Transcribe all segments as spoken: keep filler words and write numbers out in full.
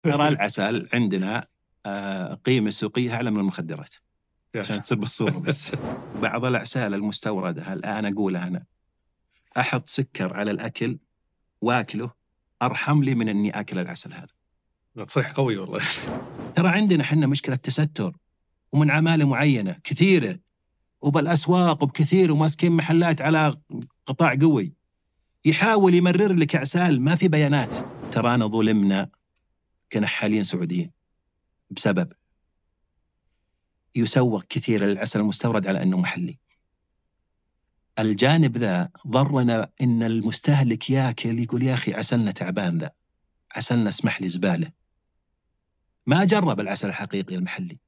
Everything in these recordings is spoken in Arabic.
ترى العسل عندنا قيمة سوقية أعلى من المخدرات عشان تصير بالصورة. بس بعض الأعسال المستوردة الآن أقولها أنا أحط سكر على الأكل وأكله أرحم لي من أني أكل العسل هذا. تصريح قوي والله. ترى عندنا حنا مشكلة تستر ومن عمالة معينة كثيرة وبالأسواق وبكثير وماسكين محلات على قطاع قوي يحاول يمرر لك أعسال ما في بيانات. ترانا ظلمنا كنحالين سعوديين بسبب يسوق كثير للعسل المستورد على أنه محلي. الجانب ذا ضرنا إن المستهلك ياكل يقول يا أخي عسلنا تعبان ذا، عسلنا اسمح لي زبالة، ما جرب العسل الحقيقي المحلي.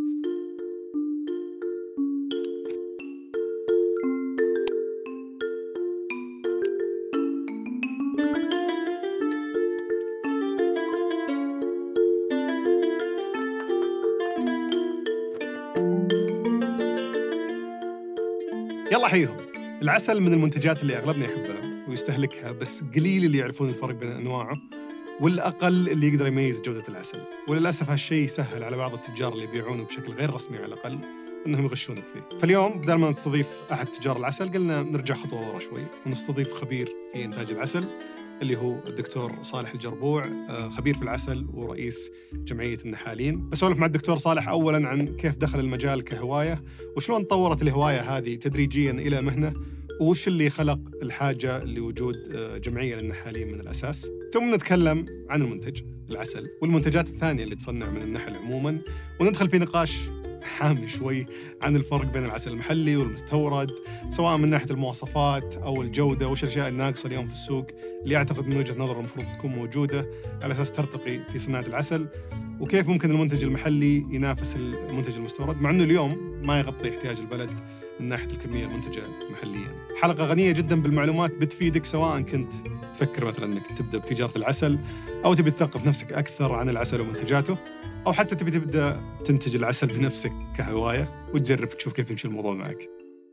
يلا حيهم. العسل من المنتجات اللي أغلبنا يحبها ويستهلكها، بس قليل اللي يعرفون الفرق بين أنواعه، والأقل اللي يقدر يميز جودة العسل. وللأسف هالشيء يسهل على بعض التجار اللي يبيعونه بشكل غير رسمي على الأقل أنهم يغشونك فيه. فاليوم بدل ما نستضيف أحد تجار العسل قلنا نرجع خطوة ورا شوي ونستضيف خبير في إنتاج العسل اللي هو الدكتور صالح الجربوع، خبير في العسل ورئيس جمعية النحالين. بسولف مع الدكتور صالح أولاً عن كيف دخل المجال كهواية وشلون طورت الهواية هذه تدريجياً إلى مهنة، وش اللي خلق الحاجة لوجود جمعية للنحالين من الأساس. ثم نتكلم عن المنتج العسل والمنتجات الثانية اللي تصنع من النحل عموماً، وندخل في نقاش حامي شوي عن الفرق بين العسل المحلي والمستورد، سواء من ناحية المواصفات أو الجودة، وش الأشياء الناقصة اليوم في السوق اللي أعتقد من وجهة نظر المفروض تكون موجودة على أساس ترتقي في صناعة العسل، وكيف ممكن المنتج المحلي ينافس المنتج المستورد مع أنه اليوم ما يغطي احتياج البلد من ناحية الكمية المنتجة محلياً. حلقة غنية جداً بالمعلومات بتفيدك سواء كنت تفكر مثلاً أنك تبدأ بتجارة العسل، أو تبي تثقف نفسك أكثر عن العسل ومنتجاته، أو حتى تبي تبدأ تنتج العسل بنفسك كهواية وتجرب تشوف كيف يمشي الموضوع معك.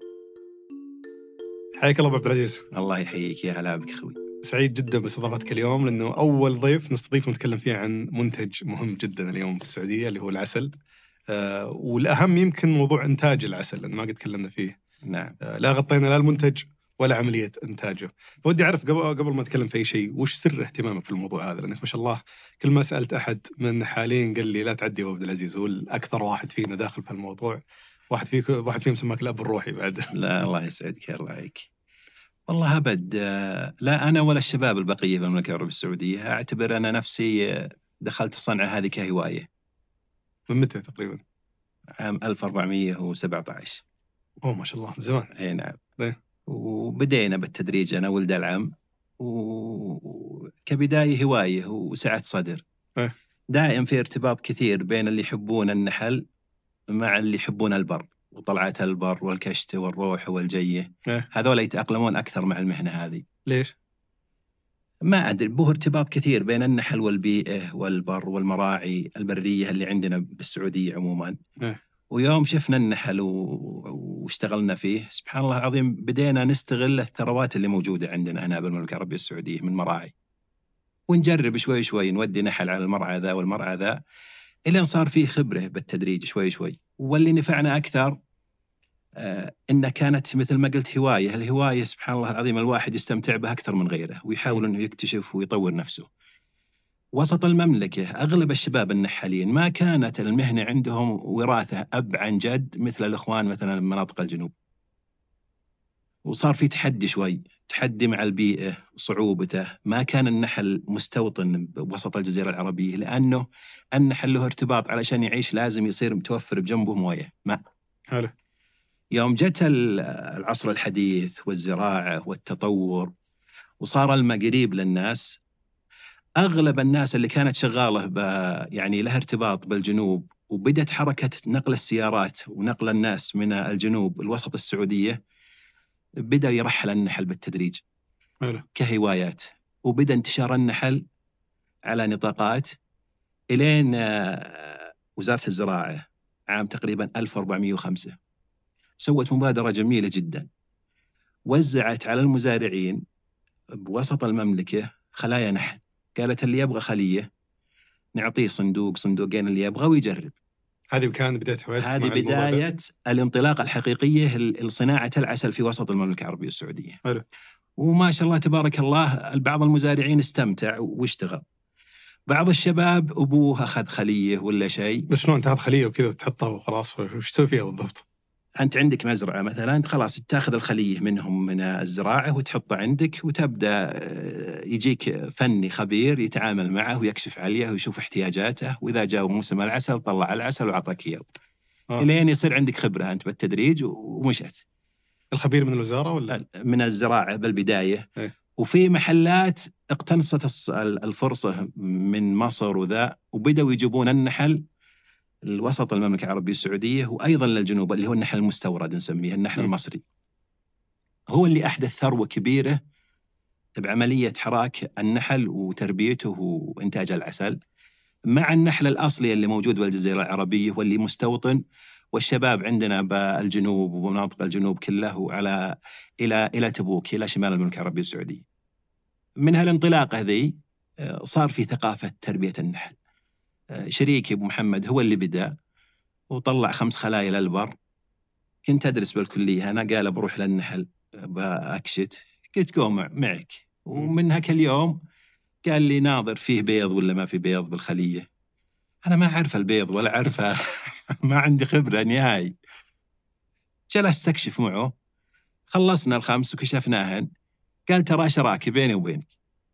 حياك الله أبو عبد العزيز. الله يحييك، يا هلا بك أخوي. سعيد جدا باستضافتك اليوم، لأنه أول ضيف نستضيف ونتكلم فيه عن منتج مهم جدا اليوم في السعودية اللي هو العسل. آه والأهم يمكن موضوع إنتاج العسل، لأن ما قد تكلمنا فيه. نعم. آه لا غطينا لا المنتج ولا عملية إنتاجه. فودي أعرف قبل قبل ما أتكلم في أي شيء، وش سر اهتمامك في الموضوع هذا؟ لأنك ما شاء الله كل ما سألت أحد من النحالين قال لي لا تعدي أبو عبد العزيز، هو الأكثر واحد فينا داخل في الموضوع، واحد فيك واحد فيهم سماك الأب الروحي بعد. لا الله يسعدك يا رعايك. والله أبد، لا أنا ولا الشباب البقية في المملكة العربية السعودية أعتبر أنا نفسي دخلت الصنعة هذه كهواية. من متى تقريبا؟ عام ألف وأربعمية وسبعة عشر. أوه ما شاء الله من زمان. أي نعم. ليه؟ وبدينا بالتدريج أنا ولد العم، وكبداية هواية وسعة صدر. إيه؟ دائم في ارتباط كثير بين اللي يحبون النحل مع اللي يحبون البر وطلعات البر والكشت والروح والجية. إيه؟ هذول يتأقلمون أكثر مع المهنة هذه. ليش؟ ما أدري، به ارتباط كثير بين النحل والبيئة والبر والمراعي البرية اللي عندنا بالسعودية عموما. إيه؟ ويوم شفنا النحل واشتغلنا فيه سبحان الله العظيم بدينا نستغل الثروات اللي موجودة عندنا هنا بالمملكة العربية السعودية من مراعي، ونجرب شوي شوي نودي نحل على المرعى ذا والمرعى ذا إلى أن صار فيه خبرة بالتدريج شوي شوي. واللي نفعنا أكثر آه إنها كانت مثل ما قلت هواية. الهواية سبحان الله العظيم الواحد يستمتع بها أكثر من غيره ويحاول أنه يكتشف ويطور نفسه. وسط المملكة أغلب الشباب النحالين ما كانت المهنة عندهم وراثة أب عن جد مثل الإخوان مثلا من مناطق الجنوب، وصار في تحدي شوي، تحدي مع البيئة وصعوبته. ما كان النحل مستوطن بوسط الجزيرة العربية، لأنه النحل له ارتباط علشان يعيش لازم يصير متوفر بجنبه موية ماء. حلو. يوم جت العصر الحديث والزراعة والتطور وصار الماء قريب للناس، أغلب الناس اللي كانت شغالة يعني لها ارتباط بالجنوب وبدت حركة نقل السيارات ونقل الناس من الجنوب الوسط السعودية، بدأ يرحل النحل بالتدريج حلو. كهوايات، وبدأ انتشار النحل على نطاقات إلين وزارة الزراعة عام تقريبا ألف وأربعمية وخمسة سوت مبادرة جميلة جدا، وزعت على المزارعين بوسط المملكة خلايا نحل. قالت اللي يبغى خلية نعطيه صندوق صندوقين اللي يبغى ويجرب. هذه كان بداية هوايتك؟ هذه بداية الانطلاقة الحقيقية لصناعة العسل في وسط المملكة العربية السعودية. حلو. وما شاء الله تبارك الله بعض المزارعين استمتع واشتغل. بعض الشباب أبوه أخذ خلية ولا شيء. بس شلون تاخذ خلية وكذا وتحطها وخلاص، وش تسوي فيها بالضبط؟ أنت عندك مزرعة مثلا، خلاص تأخذ الخلية منهم من الزراعة وتحطها عندك، وتبدأ يجيك فني خبير يتعامل معه ويكشف عليه ويشوف احتياجاته، وإذا جاء موسم العسل طلع العسل وعطاك إياه. آه. لين يصير عندك خبرة أنت بالتدريج ومشت. الخبير من الوزارة ولا؟ من الزراعة بالبداية. ايه. وفي محلات اقتنصت الفرصة من مصر وذا، وبدأوا يجيبون النحل الوسط المملكة العربية السعودية وأيضا للجنوب، اللي هو النحل المستورد نسميه النحل م. المصري. هو اللي أحدث ثروة كبيرة بعملية حراك النحل وتربيته وإنتاج العسل، مع النحل الأصلي اللي موجود بالجزيرة العربية واللي مستوطن، والشباب عندنا بالجنوب ومناطق الجنوب كله على إلى إلى تبوك إلى شمال المملكة العربية السعودية. من هالانطلاقة ذي صار في ثقافة تربية النحل. شريكي أبو محمد هو اللي بدأ وطلع خمس خلايا للبر. كنت أدرس بالكلية أنا، قال بروح للنحل بأكشت، قلت قوم معك. ومن هاك اليوم قال لي ناظر فيه بيض ولا ما في بيض بالخلية. أنا ما أعرف البيض ولا أعرفه ما عندي خبرة نهائي. جلست أكشف معه، خلصنا الخمس وكشفناهن. قال ترى شراكة بيني وبينك.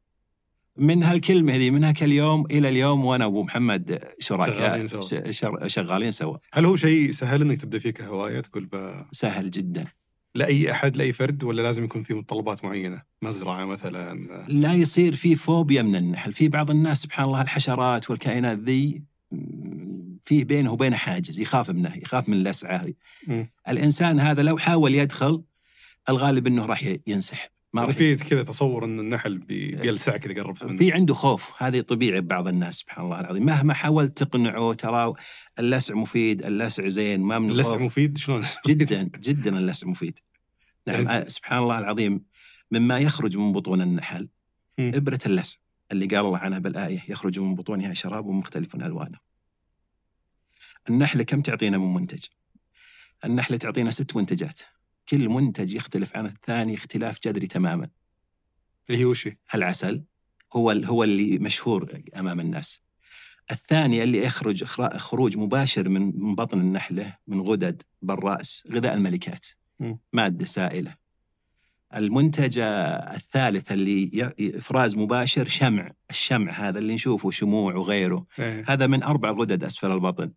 من هالكلمة هذه من هاك اليوم إلى اليوم وأنا أبو محمد شركاء شغالين, شغالين سوا. هل هو شيء سهل إنك تبدأ فيه كهواية تقول ب... سهل جدا لأي أحد لأي فرد، ولا لازم يكون فيه متطلبات معينة؟ مزرعة مثلا؟ لا يصير فيه فوبيا من النحل. في بعض الناس سبحان الله الحشرات والكائنات ذي فيه بينه وبين حاجز، يخاف منه، يخاف من اللسعة. م. الإنسان هذا لو حاول يدخل الغالب أنه راح ينسحب. ما في كذا تصور أن النحل بي... بيلسعك إذا قربت منه. في عنده خوف، هذه طبيعي ببعض الناس سبحان الله العظيم. مهما حاولت تقنعه ترى اللسع مفيد، اللسع زين، ما من اللسع مفيد شلون؟ جدا جدا اللسع مفيد. نعم يعني... سبحان الله العظيم. مما يخرج من بطون النحل م. إبرة اللسع اللي قال الله عنها بالآية يخرج من بطونها شراب مختلف ألوانه. النحلة كم تعطينا من منتج؟ النحلة تعطينا ست منتجات، كل منتج يختلف عن الثاني اختلاف جذري تماما. اللي هو شيء العسل هو هو اللي مشهور أمام الناس. الثاني اللي يخرج خروج مباشر من بطن النحلة من غدد بالرأس، غذاء الملكات، م. مادة سائلة. المنتج الثالث اللي إفراز مباشر شمع، الشمع هذا اللي نشوفه شموع وغيره، اه. هذا من أربع غدد أسفل البطن.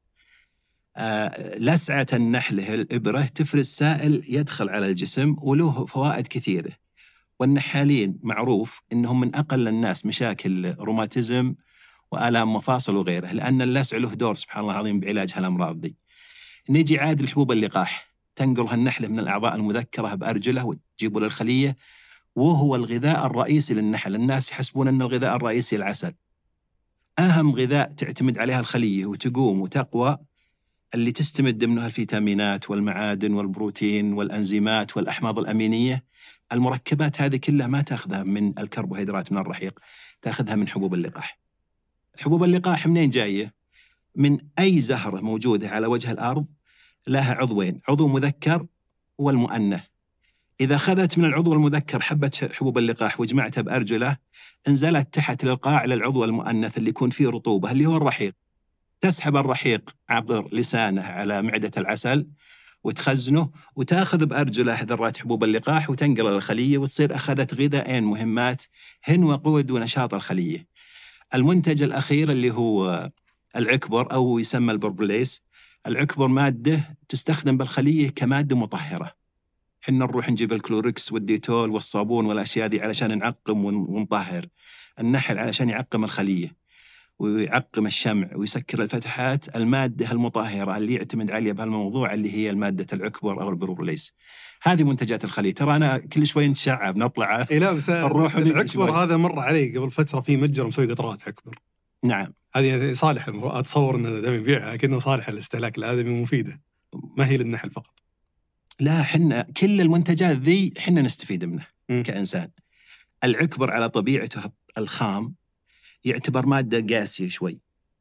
آه لسعة النحلة الإبرة تفرز سائل يدخل على الجسم وله فوائد كثيرة. والنحالين معروف إنهم من أقل الناس مشاكل روماتيزم وآلام مفاصل وغيره، لأن اللسع له دور سبحان الله العظيم بعلاج هالأمراض دي. نيجي عاد الحبوب اللقاح، تنقلها النحلة من الأعضاء المذكرة بأرجله وتجيبه للخلية، وهو الغذاء الرئيسي للنحل. الناس يحسبون أن الغذاء الرئيسي العسل. أهم غذاء تعتمد عليها الخلية وتقوم وتقوى، اللي تستمد منها الفيتامينات والمعادن والبروتين والأنزيمات والأحماض الأمينية. المركبات هذه كلها ما تأخذها من الكربوهيدرات من الرحيق، تأخذها من حبوب اللقاح. حبوب اللقاح منين جاية؟ من أي زهرة موجودة على وجه الأرض لها عضوين، عضو مذكر والمؤنث. إذا أخذت من العضو المذكر حبة حبوب اللقاح وجمعتها بأرجله، انزلت تحت للقاع للعضو المؤنث اللي يكون فيه رطوبة اللي هو الرحيق. تسحب الرحيق عبر لسانه على معدة العسل وتخزنه، وتأخذ بأرجله ذرات حبوب اللقاح وتنقل للخلية، وتصير أخذت غذائين مهمات هن وقود ونشاط الخلية. المنتج الأخير اللي هو العكبر أو يسمى البربوليس. العكبر مادة تستخدم بالخلية كمادة مطهرة. حنا نروح نجيب الكلوركس والديتول والصابون والأشياء دي علشان نعقم ونطهر. النحل علشان يعقم الخلية ويعقم الشمع ويسكر الفتحات، المادة المطهرة اللي يعتمد عليها بهالموضوع اللي هي المادة العكبر أو البروبوليس. هذه منتجات الخلية. ترى أنا كل شوي نتشعب نطلع إيه لا بس العكبر هذا مر علي قبل فترة في متجر مسوي قطرات عكبر. نعم هذه صالح، أتصور أنه دائما يبيعها كأنه صالح الاستهلاك الآدمي ومفيدة، ما هي للنحل فقط. لا حنا كل المنتجات ذي حنا نستفيد منها م. كإنسان. العكبر على طبيعته الخام يعتبر مادة قاسية شوي،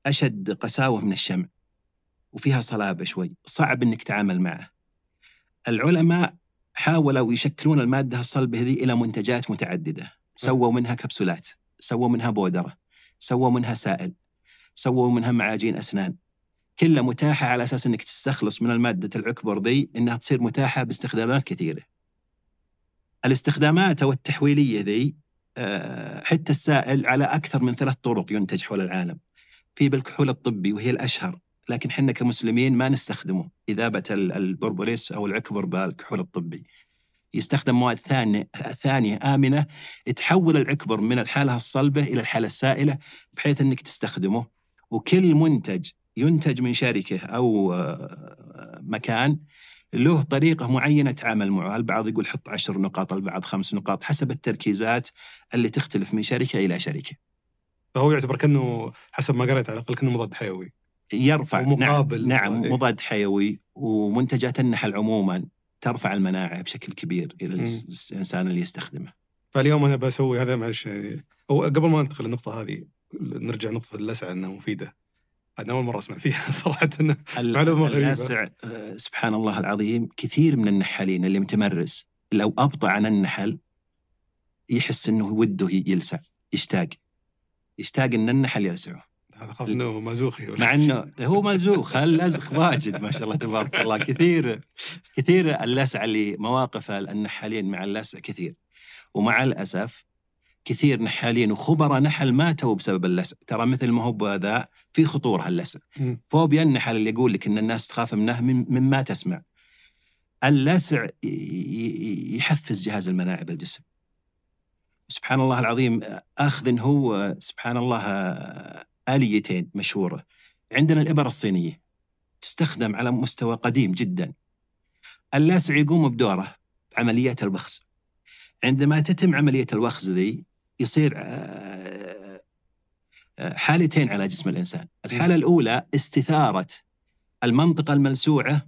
أشد قساوة من الشمع وفيها صلابة شوي، صعب أنك تتعامل معه. العلماء حاولوا يشكلون المادة الصلبة هذه إلى منتجات متعددة، سووا منها كبسولات، سووا منها بودرة، سووا منها سائل، سووا منها معاجين أسنان، كلها متاحة على أساس أنك تستخلص من المادة العكبر ذي أنها تصير متاحة باستخدامات كثيرة. الاستخدامات والتحويلية ذي حتى السائل على أكثر من ثلاث طرق ينتج حول العالم. في بالكحول الطبي وهي الأشهر، لكن حنا كمسلمين ما نستخدمه إذابة البربوليس أو العكبر بالكحول الطبي. يستخدم مواد ثانية ثانية آمنة تحول العكبر من الحالة الصلبة إلى الحالة السائلة بحيث أنك تستخدمه. وكل منتج ينتج من شركة أو مكان له طريقة معينة تعامل معها. البعض يقول حط عشر نقاط، البعض خمس نقاط، حسب التركيزات اللي تختلف من شركة إلى شركة. فهو يعتبر كأنه حسب ما قرأت على الأقل كأنه مضاد حيوي يرفع. ومقابل. نعم, نعم مضاد حيوي. ومنتجات النحل عموما ترفع المناعة بشكل كبير إلى الإنسان اللي يستخدمه. فاليوم أنا بسوي هذا معلش يعني، أو قبل ما ننتقل للنقطة هذه نرجع نقطة اللسع أنها مفيدة. أنا أول مرة أسمع فيها صراحة، معلومة غريبة. اللسع سبحان الله العظيم، كثير من النحالين اللي متمرس لو أبطأ عن النحل يحس أنه وده يلسع، يشتاق يشتاق أن النحل يلسعه. هذا خاف أنه مازوخي، مع أنه هو مازوخ. اللزخ واجد ما شاء الله تبارك الله، كثير كثير اللسع اللي مواقف النحالين مع اللسع كثير. ومع الأسف كثير نحالين وخبراء نحل ماتوا بسبب اللسع. ترى مثل ما هو هذا في خطورة اللسع. فوبيا النحل اللي يقول لك إن الناس تخاف منه مما تسمع. اللسع يحفز جهاز المناعي بالجسم. سبحان الله العظيم، أخذ هو سبحان الله آليتين مشهورة. عندنا الإبر الصينية تستخدم على مستوى قديم جدا. اللسع يقوم بدوره عمليات البخز. عندما تتم عملية الوخز ذي يصير حالتين على جسم الإنسان. الحالة الأولى استثارة المنطقة الملسوعة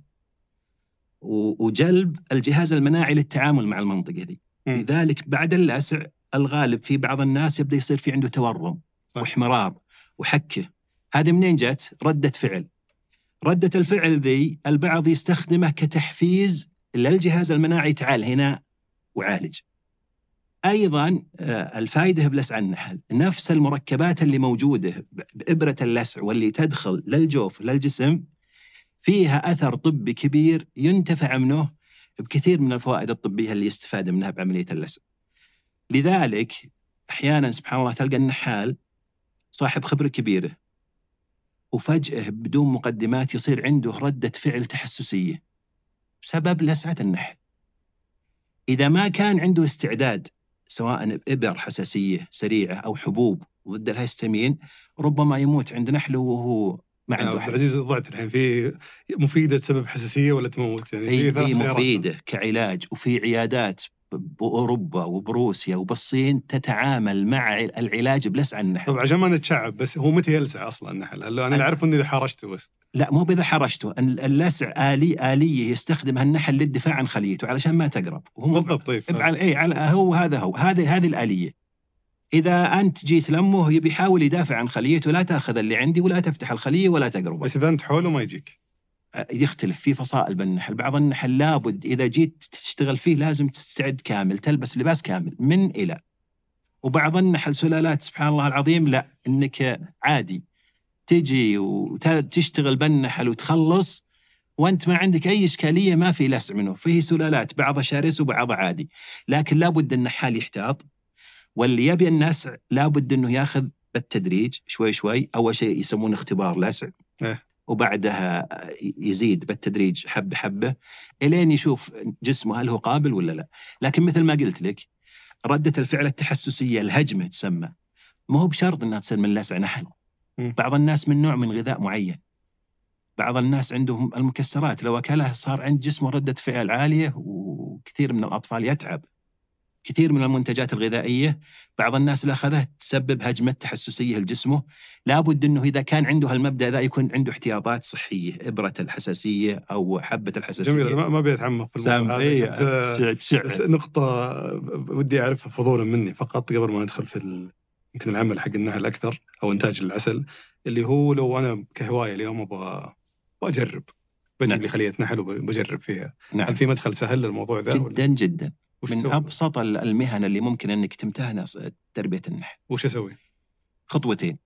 وجلب الجهاز المناعي للتعامل مع المنطقة ذي. لذلك بعد اللسع الغالب في بعض الناس يبدأ يصير في عنده تورم واحمرار وحكة. هذه منين جت؟ ردة فعل. ردة الفعل ذي البعض يستخدمه كتحفيز للجهاز المناعي، تعال هنا وعالج. أيضاً الفائدة بلسع النحل نفس المركبات اللي موجودة بإبرة اللسع واللي تدخل للجوف للجسم فيها أثر طبي كبير ينتفع منه بكثير من الفوائد الطبية اللي يستفاد منها بعملية اللسع. لذلك أحياناً سبحان الله تلقى النحال صاحب خبرة كبيرة وفجأة بدون مقدمات يصير عنده ردة فعل تحسسية بسبب لسعة النحل. إذا ما كان عنده استعداد سواء إبر حساسية سريعة أو حبوب ضد الهستامين ربما يموت عند نحله وهو ما عنده حل. عزيز ضعت الحين في مفيدة تسبب حساسية ولا تموت يعني؟ هي, هي مفيدة كعلاج، وفي عيادات بأوروبا وبروسيا وبالصين تتعامل مع العلاج بلسع النحل. طب عشان ما نتشعب، بس هو متى يلسع أصلا النحل؟ هل أنا أعرف إني إذا حرشته بس؟ لا مو بإذا حرشته. اللسع آلي آلية يستخدمها النحل للدفاع عن خليته علشان ما تقرب. بالضبط. طيب على أي على هو هذا هو هذه هذه الآلية. إذا أنت جيت لمه يبي يحاول يدافع عن خليته، لا تأخذ اللي عندي ولا تفتح الخلية ولا تقرب. بس إذا أنت حوله ما يجيك. يختلف في فصائل بالنحل. بعض النحل لابد إذا جيت تشتغل فيه لازم تستعد كامل، تلبس لباس كامل من إلى. وبعض النحل سلالات سبحان الله العظيم لا، إنك عادي تجي وتشتغل بالنحل وتخلص وأنت ما عندك أي إشكالية، ما في لسع منه. فيه سلالات بعضها شرس وبعضها عادي، لكن لابد النحال يحتاط. واللي يبي النسع لابد أنه ياخذ بالتدريج شوي شوي. أول شيء يسمون اختبار لسع اه. وبعدها يزيد بالتدريج حبة حبة إلين يشوف جسمه هل هو قابل ولا لا. لكن مثل ما قلت لك ردة الفعل التحسسية الهجمة تسمى، ما هو بشرط أنها تصير من لسع نحل. بعض الناس من نوع من غذاء معين، بعض الناس عندهم المكسرات لو أكلها صار عند جسمه ردة فعل عالية، وكثير من الأطفال يتعب. كثير من المنتجات الغذائية بعض الناس اللي أخذها تسبب هجمة تحسسية لجسمه. لابد أنه إذا كان عنده هالمبدأ ذا يكون عنده احتياطات صحية، إبرة الحساسية أو حبة الحساسية. جميل. ما بيتعمق في الموضوع هذا. بس نقطة ودي أعرفها فضولا مني فقط قبل ما ندخل في يمكن العمل حق النحل أكثر أو إنتاج العسل، اللي هو لو أنا كهواية اليوم أبغى أجرب بجيب نعم. لي خلية نحل وبجرب فيها. نعم. هل في مدخل سهل للموضوع ذا؟ جدا ولا؟ جدا وش من تسوي؟ أبسط المهن اللي ممكن أنك تمتهنها تربية النحل. وش أسوي؟ خطوتين.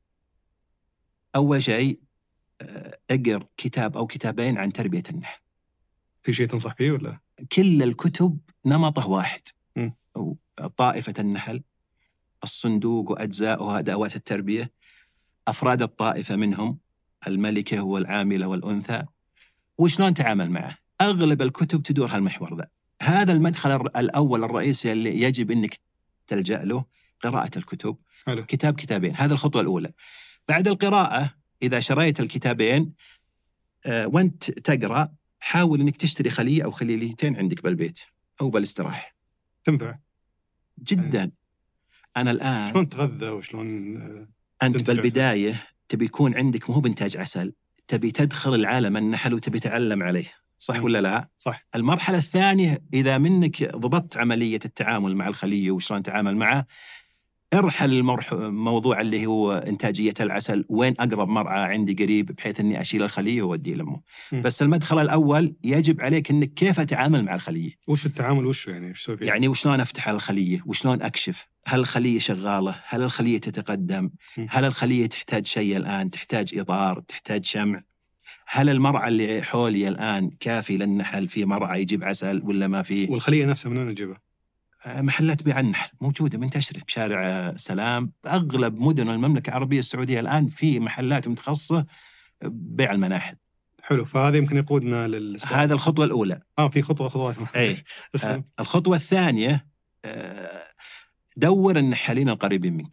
أول شيء اقرأ كتاب أو كتابين عن تربية النحل. في شيء تنصح فيه ولا؟ كل الكتب نمطه واحد. م. طائفة النحل، الصندوق وأجزاؤها، أدوات التربية، أفراد الطائفة منهم، الملكة والعاملة والأنثى، وشلون تعامل معه. أغلب الكتب تدور هالمحور ذا. هذا المدخل الأول الرئيسي اللي يجب أنك تلجأ له، قراءة الكتب. حلو. كتاب كتابين، هذا الخطوة الأولى. بعد القراءة إذا شريت الكتابين أه وانت تقرأ، حاول أنك تشتري خلية أو خليتين عندك بالبيت أو بالاستراحة. تنفع جدا. أنا الآن شلون تغذى وشلون أنت بالبداية عسل. تبي يكون عندك مو بإنتاج عسل، تبي تدخل العالم النحل وتبي تعلم عليه، صح م. ولا لا؟ صح. المرحلة الثانية إذا منك ضبطت عملية التعامل مع الخلية وشلون تعامل معه، ارحل الموضوع اللي هو إنتاجية العسل، وين أقرب مرعى عندي قريب بحيث أني أشيل الخلية وأودي لأمه. م. بس المدخل الأول يجب عليك أنك كيف أتعامل مع الخلية. وش التعامل وش يعني؟ وش سوي؟ يعني وشلون أفتح الخلية، وشلون أكشف هل الخلية شغالة، هل الخلية تتقدم، م. هل الخلية تحتاج شيء الآن، تحتاج إطار، تحتاج شمع، هل المرعى اللي حولي الآن كافي للنحل، في مرعى يجيب عسل ولا ما فيه. والخلية نفسها من وين نجيبها؟ محلات بيع النحل موجودة منتشرة بشارع سلام. أغلب مدن المملكة العربية السعودية الآن في محلات متخصصة بيع المناحل. حلو. فهذا يمكن يقودنا لل هذا الخطوة الأولى. آه في خطوة خطوات. أي. آه الخطوة الثانية، آه دور النحالين القريبين منك.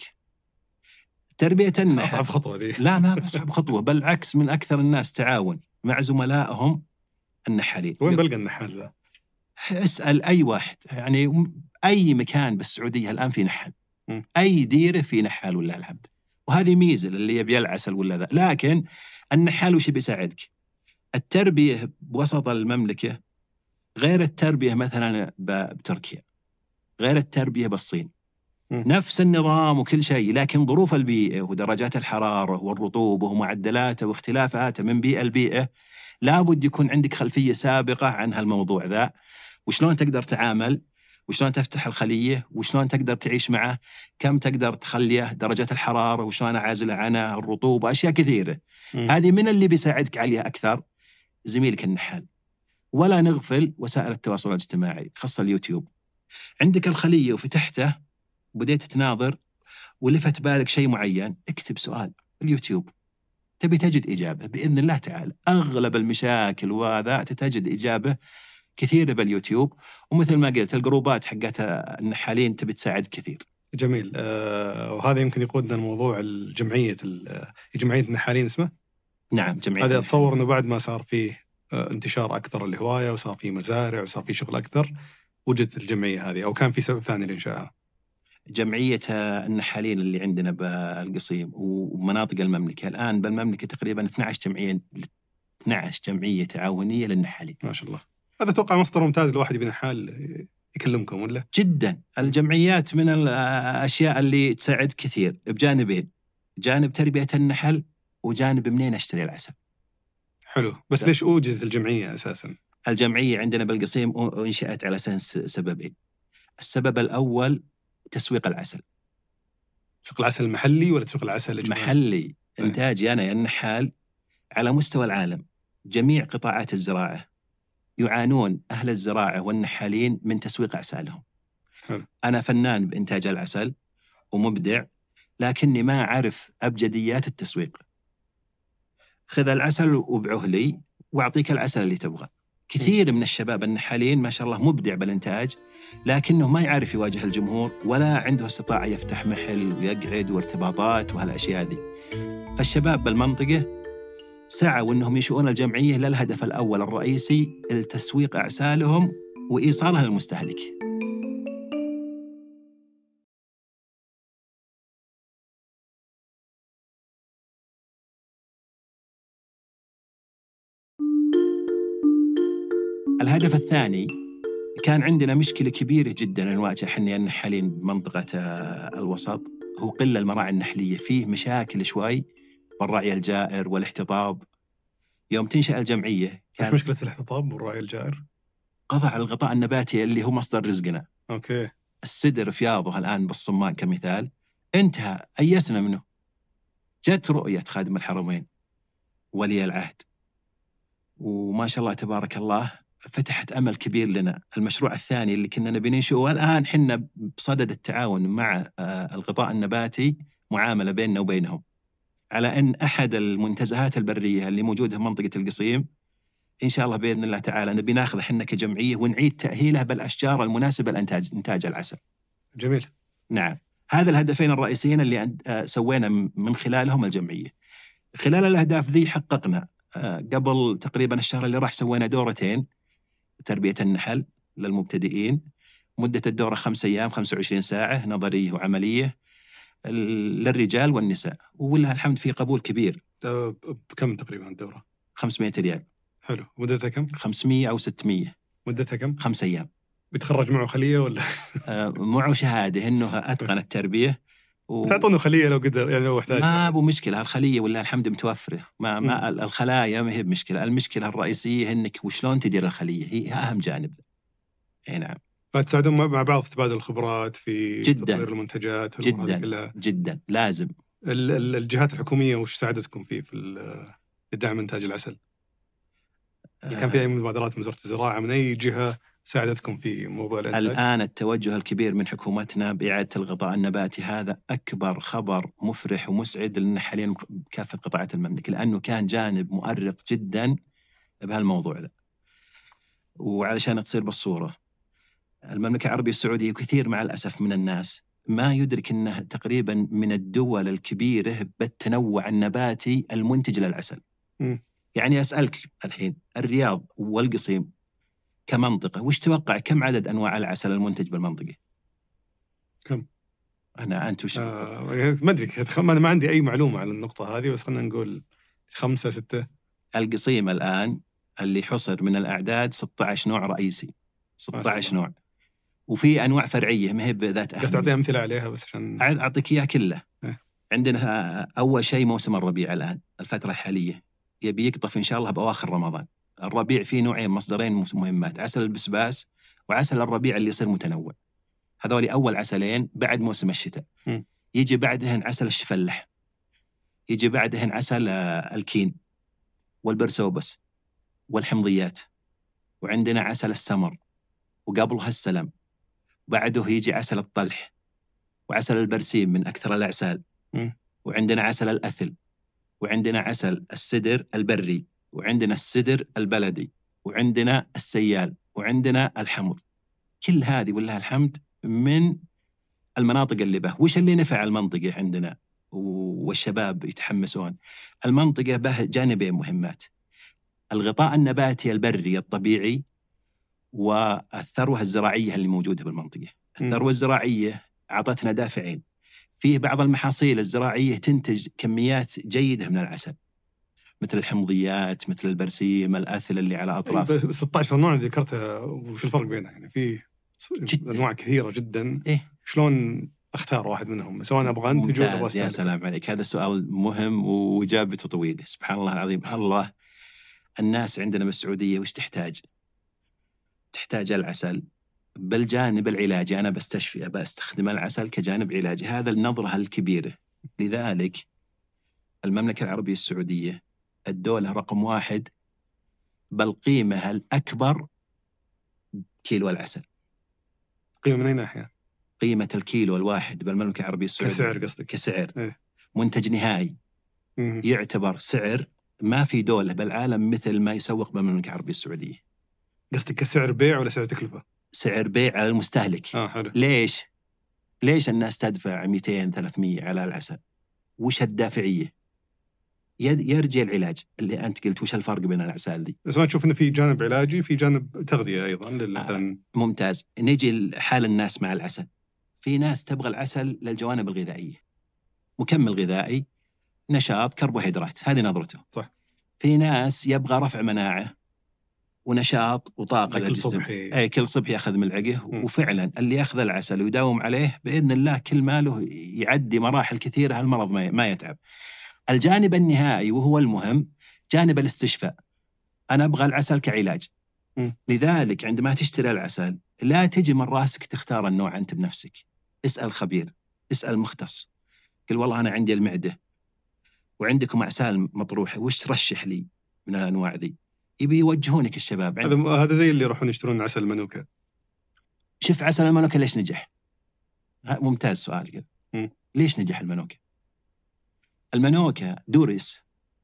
تربية النحل أصعب خطوة دي. لا ما أصعب خطوة، بالعكس من أكثر الناس تعاون مع زملائهم النحالين. وين بلقى النحال ذا؟ اسأل أي واحد، يعني أي مكان بالسعودية الآن في نحل، م. أي ديرة في نحال ولا الحمد. وهذه ميزة اللي يبي العسل ولا ذا. لكن النحال وش بيساعدك؟ التربية بوسط المملكة غير التربية مثلا بتركيا، غير التربية بالصين. م. نفس النظام وكل شيء، لكن ظروف البيئة ودرجات الحرارة والرطوبة ومعدلاته واختلافاتها من بيئة لبيئة لابد يكون عندك خلفية سابقة عن هالموضوع ذا، وشلون تقدر تعامل، وشلون تفتح الخلية، وشلون تقدر تعيش معه، كم تقدر تخليه، درجة الحرارة وشلون أعزل عنه، الرطوبة، أشياء كثيرة. م. هذه من اللي بيساعدك عليها أكثر زميلك النحال. ولا نغفل وسائل التواصل الاجتماعي، خاصة اليوتيوب. عندك الخلية وفتحته وبديت تناظر ولفت بالك شيء معين، اكتب سؤال اليوتيوب، تبي تجد إجابة بإذن الله تعالى. أغلب المشاكل وذا تجد إجابة كثيرة باليوتيوب. ومثل ما قلت الجروبات حقت النحالين تبي تساعد كثير. جميل. آه وهذا يمكن يقودنا الموضوع الجمعية جمعية النحالين اسمه؟ نعم جمعية. هذا أتصور أنه بعد ما صار فيه آه انتشار أكثر الهواية وصار فيه مزارع وصار فيه شغل أكثر وجدت الجمعية هذه، أو كان في سبب ثاني لإنشائها؟ جمعية النحالين اللي عندنا بالقصيم ومناطق المملكة الآن بالمملكة تقريبا اثنتي عشرة جمعية اثنتي عشرة جمعية تعاونية للنحالين. ما شاء الله. هذا توقع مصدر ممتاز لواحد يبي نحال يكلمكم ولا؟ جدا. الجمعيات من الأشياء اللي تساعد كثير بجانبين، جانب تربية النحل وجانب منين أشتري العسل. حلو. بس ليش أوجزت الجمعية أساسا؟ الجمعية عندنا بالقصيم انشأت على أساس سببين. السبب الأول تسويق العسل. تسويق العسل المحلي ولا تسويق العسل الجمعي؟ محلي. إنتاجي أنا النحال على مستوى العالم. جميع قطاعات الزراعة يعانون أهل الزراعة والنحالين من تسويق عسالهم. حلو. أنا فنان بإنتاج العسل ومبدع، لكني ما أعرف أبجديات التسويق. خذ العسل وابعه لي وأعطيك العسل اللي تبغى. كثير من الشباب النحالين ما شاء الله مبدع بالإنتاج، لكنه ما يعرف يواجه الجمهور ولا عنده استطاعة يفتح محل ويقعد وارتباطات وهالأشياء هذه. فالشباب بالمنطقة سعوا أنهم ينشؤون الجمعية للهدف الأول الرئيسي التسويق أعسالهم وإيصالها للمستهلك. الهدف الثاني كان عندنا مشكلة كبيرة جدا نواجه حنا النحالين بمنطقة الوسط، هو قلة المراعي النحلية، فيه مشاكل شوي والرعي الجائر والاحتطاب. يوم تنشأ الجمعية إيش مشكلة الاحتطاب والرعي الجائر؟ قضى على الغطاء النباتي اللي هو مصدر رزقنا. أوكي. السدر فياضه الآن بالصمان كمثال انتهى، أيسنا منه. جت رؤية خادم الحرمين ولي العهد، وما شاء الله تبارك الله فتحت أمل كبير لنا. المشروع الثاني اللي كنا نبي ننشئه، والآن حنا بصدد التعاون مع الغطاء النباتي، معاملة بيننا وبينهم على أن أحد المنتزهات البرية اللي موجودة في منطقة القصيم إن شاء الله بإذن الله تعالى نبي ناخذ حنا كجمعية ونعيد تأهيلها بالأشجار المناسبة لإنتاج إنتاج العسل. جميل. نعم، هذا الهدفين الرئيسيين اللي سوينا من خلالهم الجمعية. خلال الأهداف ذي حققنا قبل تقريبا الشهر اللي راح سوينا دورتين تربية النحل للمبتدئين. مدة الدورة خمس أيام خمسة وعشرين ساعة نظرية وعملية للرجال والنساء، ولله الحمد في قبول كبير. بكم تقريبا الدورة؟ خمسمائة ريال. حلو. مدتها كم؟ خمسمائة أو ستمائة. مدتها كم؟ خمس أيام. بيتخرج معه خلية ولا؟ معه شهادة إنه أتقن التربية. و... تعطونه خلية لو قدر، يعني لو احتاج. ما أبو مشكلة، الخلية والله الحمد متوفرة. ما ما م. الخلايا ما هي بمشكلة، المشكلة الرئيسية إنك وشلون تدير الخلية، هي أهم جانب. أي نعم. فتساعدون مع بعض في تبادل الخبرات في جداً. تطوير المنتجات. جدا جدا لازم. الجهات الحكومية وش ساعدتكم فيه في الدعم إنتاج العسل؟ آه كان في أي مبادرات من وزارة الزراعة من أي جهة ساعدتكم في موضوع الإنتاج؟ الآن التوجه الكبير من حكومتنا بإعادة الغطاء النباتي، هذا أكبر خبر مفرح ومسعد للنحالين بكافة قطاعات المملكة، لأنه كان جانب مؤرق جدا بهالموضوع ذا. وعلشان تصير بالصورة، المملكة العربية السعودية كثير مع الأسف من الناس ما يدرك أنها تقريبا من الدول الكبيرة بالتنوع النباتي المنتج للعسل. م. يعني أسألك الحين، الرياض والقصيم كمنطقة وش توقع كم عدد أنواع العسل المنتج بالمنطقة؟ كم؟ أنا أنت وش؟ آه ما أدري، أنا ما عندي أي معلومة على النقطة هذه، بس خلنا نقول خمسة ستة. القصيم الآن اللي حصر من الأعداد ستة عشر نوع رئيسي، ستة عشر نوع، وفي أنواع فرعية ما هي بذات أهمية. بس تعطي أمثلة عليها بس عشان أعطيك إياها كله. إيه؟ عندنا أول شيء موسم الربيع الآن، الفترة الحالية يبي يقطف إن شاء الله بأواخر رمضان. الربيع فيه نوعين مصدرين مهمات، عسل البسباس وعسل الربيع اللي يصير متنوع. هذول أول عسلين بعد موسم الشتاء. م. يجي بعدهن عسل الشفلح، يجي بعدهن عسل الكين والبرسوبس والحمضيات، وعندنا عسل السمر، وقبلها السلم، بعده يجي عسل الطلح وعسل البرسيم من أكثر الأعسال، م. وعندنا عسل الأثل، وعندنا عسل السدر البري، وعندنا السدر البلدي، وعندنا السيال، وعندنا الحمض. كل هذه والله الحمد من المناطق اللي به. وش اللي نفع المنطقة عندنا والشباب يتحمسون؟ المنطقة به جانبين مهمات، الغطاء النباتي البري الطبيعي والثروة الزراعية اللي موجودة بالمنطقة. الثروة الزراعية أعطتنا دافعين، فيه بعض المحاصيل الزراعية تنتج كميات جيدة من العسل، مثل الحمضيات، مثل البرسيم، الأثل اللي على أطراف. ستة عشر نوع ذكرتها، وش الفرق بينها؟ يعني في أنواع كثيرة جدا. إيه؟ شلون أختار واحد منهم سواء أبغى أنتج ولا أبغى أستهلك؟ يا سلام عليك، هذا سؤال مهم وإجابته طويلة. سبحان الله العظيم. الله، الناس عندنا بالسعودية وش تحتاج؟ تحتاج العسل بالجانب العلاجي. أنا بستشفي بستخدم العسل كجانب علاجي، هذا النظرة الكبيرة. لذلك المملكة العربية السعودية الدولة رقم واحد بالقيمة الأكبر كيلو العسل. قيمة من أي ناحية؟ قيمة الكيلو الواحد بالمملكة العربية السعودية كسعر قصدك؟ كسعر. إيه؟ منتج نهائي. مم. يعتبر سعر ما في دولة بالعالم مثل ما يسوق بالمملكة العربية السعودية. قصدك كسعر بيع ولا سعر تكلفة؟ سعر بيع على المستهلك. آه حلو. ليش؟ ليش الناس تدفع مئتين ثلاثمية على العسل؟ وش الدافعية؟ يرجع العلاج اللي أنت قلت. وش الفرق بين الأعسال دي؟ بس ما تشوف إنه في جانب علاجي في جانب تغذية أيضاً مثلاً؟ آه ممتاز. نيجي حال الناس مع العسل. في ناس تبغى العسل للجوانب الغذائية، مكمل غذائي، نشاط، كربوهيدرات، هذه نظرته. صح. في ناس يبغى رفع مناعة ونشاط وطاقة كل للجسم. صبح أي كل صبح يأخذ ملعقه. م. وفعلا اللي يأخذ العسل ويداوم عليه بإذن الله كل ماله يعدي مراحل كثيرة هالمرض ما يتعب. الجانب النهائي وهو المهم جانب الاستشفاء. أنا أبغى العسل كعلاج. م. لذلك عندما تشتري العسل لا تجي من راسك تختار النوع أنت بنفسك. اسأل خبير، اسأل مختص، قل والله أنا عندي المعدة وعندكم أعسال مطروحة، وش ترشح لي من الأنواع ذي؟ يبي يوجهونك الشباب. هذا هذا زي اللي يروحون يشترون عسل المنوكة. شوف عسل المنوكة ليش نجح؟ ممتاز سؤال كذا. ليش نجح المنوكة؟ المنوكة دوريس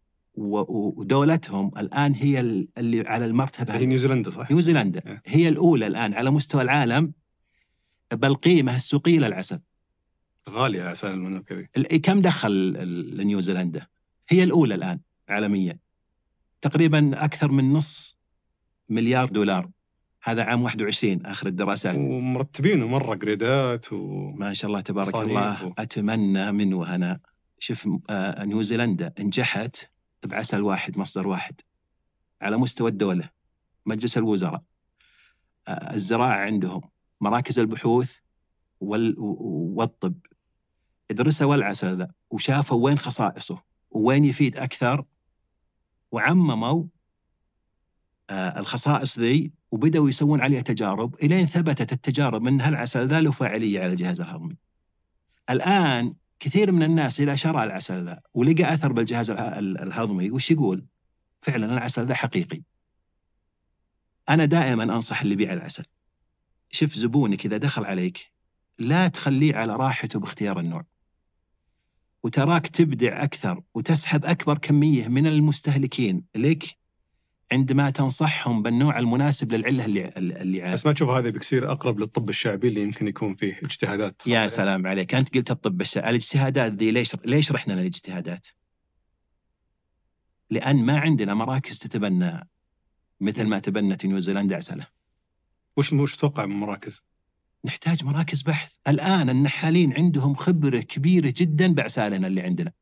ودولتهم الآن هي اللي على المرتبة. هي نيوزيلندا صح؟ نيوزيلندا هي الأولى الآن على مستوى العالم بالقيمة السوقية للعسل. غالية عسل المنوكة ذي. كم دخل نيوزيلندا؟ هي الأولى الآن عالميا، تقريبا أكثر من نص مليار دولار. هذا عام واحد وعشرين آخر الدراسات. ومرتبينه مرة جريدات وما شاء الله تبارك الله. و... أتمنى من وهنا. شوف آه نيوزيلندا انجحت بعسل واحد، مصدر واحد على مستوى الدولة، مجلس الوزراء، آه الزراعة عندهم، مراكز البحوث وال... والطب درسوا العسل ذا وشافوا وين خصائصه ووين يفيد أكثر، وعمموا آه الخصائص ذي وبدأوا يسوون عليها تجارب إلين ثبتت التجارب من هالعسل ذا له فاعلية على الجهاز الهضمي. الآن كثير من الناس إذا شرى العسل ذا ولقى أثر بالجهاز الهضمي وش يقول؟ فعلا العسل ذا حقيقي. أنا دائما أنصح اللي يبيع العسل، شوف زبونك إذا دخل عليك لا تخليه على راحته باختيار النوع، وتراك تبدع أكثر وتسحب أكبر كمية من المستهلكين لك عندما تنصحهم بالنوع المناسب للعلة اللي اللي عاد. بس ما تشوف هذا بيصير أقرب للطب الشعبي اللي يمكن يكون فيه اجتهادات. يا سلام عليك، أنت قلت الطب الشعبي. الاجتهادات ذي ليش ليش رحنا للاجتهادات؟ لأن ما عندنا مراكز تتبنى مثل ما تبنت نيوزيلندا عسلة. وش وش توقع من مراكز؟ نحتاج مراكز بحث. الآن النحالين عندهم خبرة كبيرة جدا بعسالنا اللي عندنا.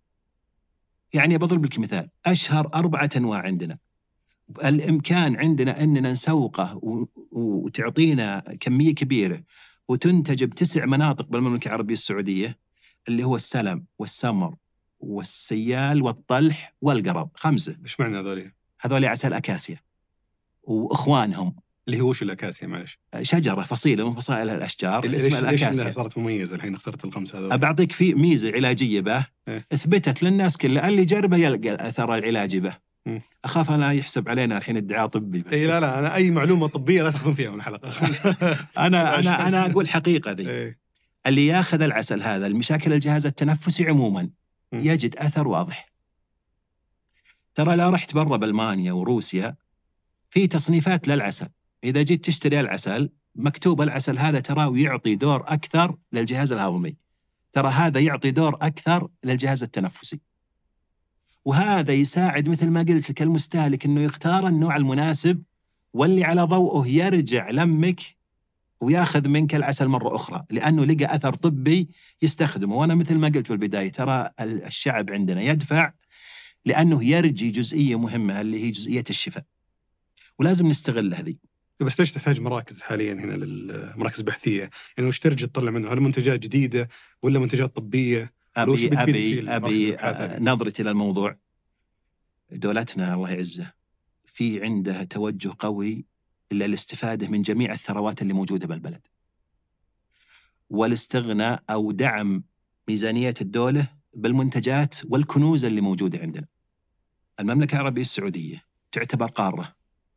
يعني بضرب لك مثال، أشهر أربعة أنواع عندنا، الإمكان عندنا أننا نسوقه وتعطينا كمية كبيرة وتنتج بتسع مناطق بالمملكة العربية السعودية، اللي هو السلم والسمر والسيال والطلح والقرب. خمسة. إيش معنى هذولي؟ هذولي عسل أكاسيا وإخوانهم. اللي هو وش الأكاسيا معلش؟ شجرة فصيلة من فصائل الأشجار ليش اسمها الأكاسيا. ليش صارت مميزة الحين اخترت الخمسة هذول؟ أبعطيك في ميزة علاجية به إيه؟ اثبتت للناس كلها، اللي جربه يلقى الأثر العلاجي به. م. أخاف أنا يحسب علينا الحين ادعاء طبي بس. إيه لا لا أنا أي معلومة طبية لا تاخذون فيها من الحلقة. أنا أنا أنا أقول حقيقة ذي. إيه؟ اللي ياخذ العسل هذا المشاكل الجهاز التنفسي عموما م. يجد أثر واضح. ترى لا رحت برا بألمانيا وروسيا في تصنيفات للعسل، إذا جيت تشتري العسل مكتوب العسل هذا ترى يعطي دور أكثر للجهاز الهضمي، ترى هذا يعطي دور أكثر للجهاز التنفسي. وهذا يساعد مثل ما قلت لك المستهلك أنه يختار النوع المناسب واللي على ضوءه يرجع لمك وياخذ منك العسل مرة أخرى، لأنه لقى أثر طبي يستخدمه. وأنا مثل ما قلت في البداية ترى الشعب عندنا يدفع لأنه يرجي جزئية مهمة اللي هي جزئية الشفاء، ولازم نستغل هذه. بس ليش تحتاج مراكز حاليا هنا للمراكز بحثية؟ يعني وش ترجع تطلع منه؟ هل منتجات جديدة ولا منتجات طبية؟ أبي أبي أبي نظرتي للموضوع. دولتنا الله يعزه في عنده توجه قوي للاستفادة من جميع الثروات اللي موجودة بالبلد، والاستغناء أو دعم ميزانية الدولة بالمنتجات والكنوز اللي موجودة عندنا. المملكة العربية السعودية تعتبر قارة.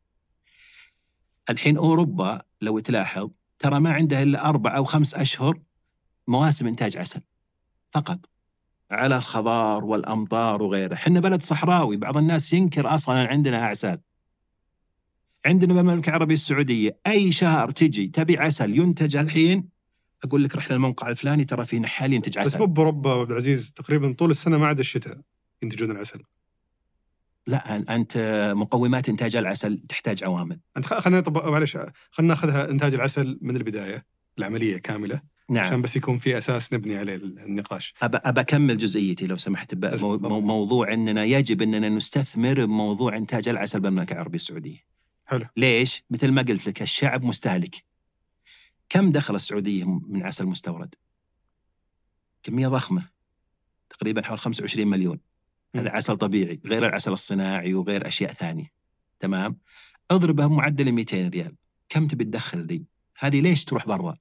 الحين أوروبا لو تلاحظ ترى ما عندها إلا أربع أو خمس أشهر مواسم إنتاج عسل فقط على الخضار والأمطار وغيره. حنا بلد صحراوي، بعض الناس ينكر أصلا عندنا أعسال. عندنا بالمملكة العربية السعودية أي شهر تجي تبي عسل ينتج الحين أقول لك رح للموقع الفلاني ترى في نحال ينتج عسل. بس مو بأوروبا عبد العزيز تقريبا طول السنة ما عدا الشتاء ينتجون العسل. لا أنت مقومات إنتاج العسل تحتاج عوامل. أنت خلنا طب معلش خلنا نأخذها إنتاج العسل من البداية العملية كاملة. نعم. عشان بس يكون في أساس نبني عليه النقاش. أبى أبى أكمل جزئيتي لو سمحت. مو موضوع أننا يجب أننا نستثمر بموضوع إنتاج العسل بالمملكة العربية السعودية. حلو. ليش؟ مثل ما قلت لك الشعب مستهلك. كم دخل السعودية من عسل مستورد؟ كمية ضخمة، تقريبا حول خمسة وعشرين مليون. هذا عسل طبيعي غير العسل الصناعي وغير أشياء ثانية. تمام؟ اضربها بمعدل مئتين ريال، كم تبي تدخل ذي؟ هذه ليش تروح برا؟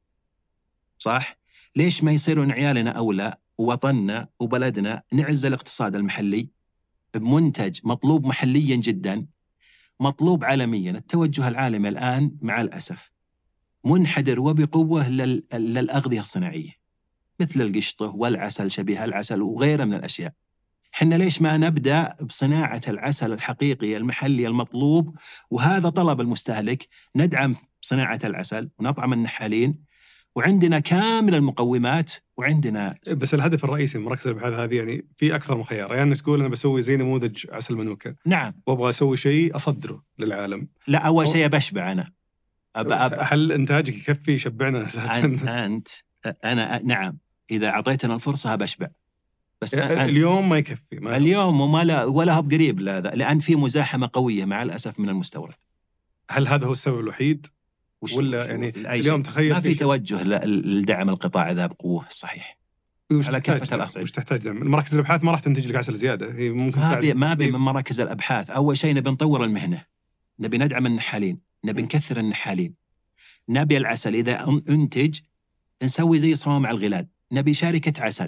صح؟ ليش ما يصيرون عيالنا أولى ووطننا وبلدنا نعز الاقتصاد المحلي بمنتج مطلوب محليا جدا، مطلوب عالميا. التوجه العالمي الآن مع الأسف منحدر وبقوة لل... للأغذية الصناعية مثل القشطة والعسل شبيه العسل وغيره من الأشياء. حنا ليش ما نبدأ بصناعة العسل الحقيقي المحلي المطلوب؟ وهذا طلب المستهلك. ندعم صناعة العسل ونطعم النحالين، وعندنا كامل المقومات، وعندنا بس الهدف الرئيسي من مراكز الابحاث هذه يعني في اكثر من خيار. يعني تقول انا بسوي زي نموذج عسل منوكه، نعم، وابغى اسوي شيء اصدره للعالم. لا، اول شيء بشبع انا. أب أب هل انتاجك يكفي يشبعنا اساسا؟ انت انت انا نعم، اذا اعطيتنا الفرصه بشبع، بس اليوم ما يكفي. ما اليوم وما لا ولا هو قريب لا، لان في مزاحمه قويه مع الاسف من المستورد. هل هذا هو السبب الوحيد؟ ولا يعني اليوم تخيل ما في توجه لدعم القطاع ذا بقوه؟ صحيح. على كافة الأصعدة. وش تحتاج دعم؟ مراكز الأبحاث ما راح تنتج لك عسل زيادة، هي ممكن ما بي ما بي من مراكز الأبحاث. أول شيء نبي نطور المهنة، نبي ندعم النحالين، نبي نكثر النحالين، نبي العسل إذا أنتج نسوي زي صوامع الغلال، نبي شركة عسل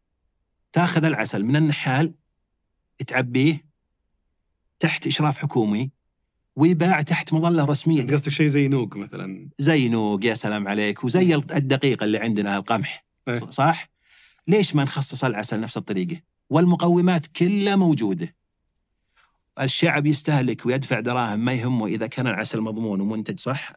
تأخذ العسل من النحال تعبيه تحت إشراف حكومي ويباع تحت مظلة رسمية. أنت قصدك شيء زي نوق مثلا؟ زي نوق، يا سلام عليك، وزي الدقيق اللي عندنا القمح. أيه. صح؟ ليش ما نخصص العسل نفس الطريقة؟ والمقومات كلها موجودة. الشعب يستهلك ويدفع دراهم، ما يهمه إذا كان العسل مضمون ومنتج صح.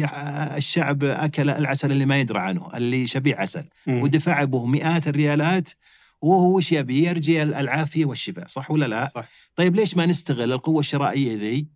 الشعب أكل العسل اللي ما يدرى عنه، اللي شبيه عسل، ودفع به مئات الريالات، وهو وش يبي؟ يرجي العافية والشفاء. صح ولا لا؟ صح. طيب ليش ما نستغل القوة الشرائية ذي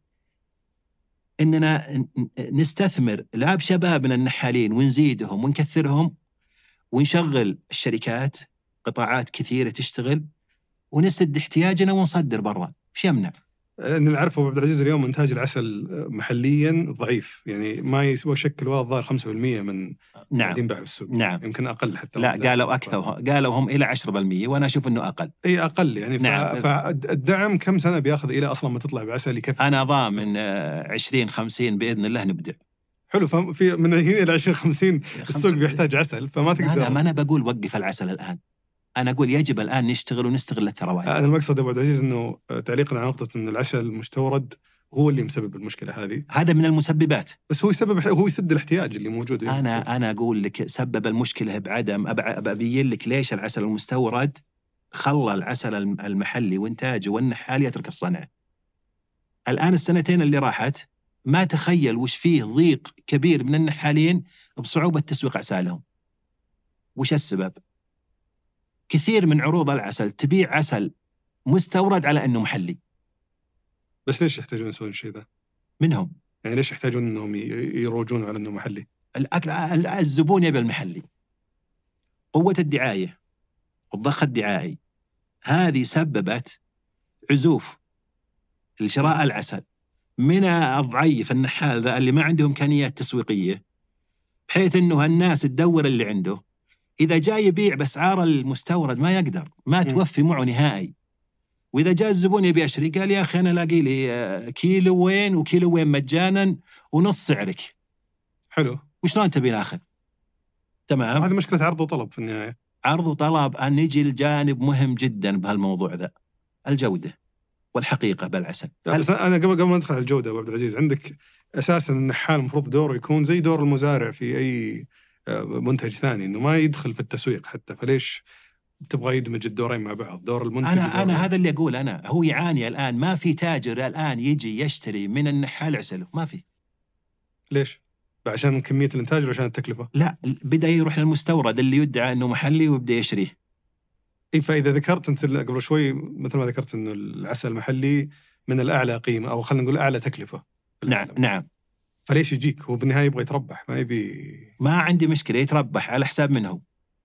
إننا نستثمر لا بشبابنا النحالين ونزيدهم ونكثرهم ونشغل الشركات، قطاعات كثيرة تشتغل، ونسد احتياجنا ونصدر برا. وش يمنع؟ اللي نعرفه عبد العزيز اليوم إنتاج العسل محليا ضعيف، يعني ما يشكل ولا الظاهر خمسة بالمئة من نعم ينباع في السوق. نعم. يمكن أقل حتى. لا، قالوا أكثر، قالوا هم إلى عشرة بالمئة، وأنا أشوف إنه أقل. أي أقل يعني. نعم. فالدعم كم سنة بياخذ إلى أصلا ما تطلع بعسل يكفي؟ أنا ضامن عشرين خمسين بإذن الله نبدأ. حلو. ففي من هنا إلى عشرين خمسين السوق بيحتاج عسل، فما تقدر. أنا ما أنا بقول وقف العسل الآن، أنا أقول يجب الآن نشتغل ونستغل الثروات. أنا المقصد أبو عبد العزيز إنه تعليقنا على نقطة إن العسل المستورد هو اللي مسبب المشكلة هذه. هذا من المسببات، بس هو يسبب، هو يسد الاحتياج اللي موجود. أنا أنا أقول لك سبب المشكلة بعدم أبين لك ليش العسل المستورد خلى العسل المحلي وإنتاجه والنحال يترك الصنعة. الآن السنتين اللي راحت ما تخيل وش فيه ضيق كبير من النحالين بصعوبة تسويق عسالهم. وش السبب؟ كثير من عروض العسل تبيع عسل مستورد على أنه محلي. بس ليش يحتاجون يسوون الشيء ذا؟ منهم يعني ليش يحتاجون أنهم يروجون على أنه محلي؟ الأكل الزبون يبي المحلي. قوة الدعاية والضخ الدعائي هذه سببت عزوف لشراء العسل من الضعيف النحال ذا اللي ما عنده إمكانيات تسويقية، بحيث أنه الناس تدور اللي عنده. إذا جاء يبيع بأسعار المستورد ما يقدر، ما توفي معه نهائي. وإذا جاء الزبون يبي يشتري قال يا أخي أنا لاقي لي كيلوين وكيلوين مجانا ونص سعرك. حلو. وشلون تبي ناخذ؟ تمام. هذه مشكلة عرض وطلب في النهاية. عرض وطلب. أن نجي الجانب مهم جدا بهالموضوع ذا، الجودة والحقيقة بالعسل. بس أنا قبل قبل ما ندخل على الجودة أبو عبد العزيز، عندك أساسا النحال المفروض دوره يكون زي دور المزارع في أي منتج ثاني، إنه ما يدخل في التسويق حتى. فليش تبغى يدمج الدورين مع بعض؟ دور المنتج. أنا دور أنا هذا اللي أقول. أنا هو يعاني الآن، ما في تاجر الآن يجي يشتري من النحال عسله، ما في. ليش؟ عشان كمية الإنتاج ولا عشان التكلفة؟ لا، بدأ يروح للمستورد اللي يدعى أنه محلي ويبدأ يشريه. إيه، فإذا ذكرت أنت قبل شوي مثل ما ذكرت أنه العسل المحلي من الأعلى قيمة، أو خلينا نقول أعلى تكلفة. نعم نعم. فليش يجيك؟ هو بالنهاية يبغى يتربح، ما يبي. ما عندي مشكلة يتربح على حساب منه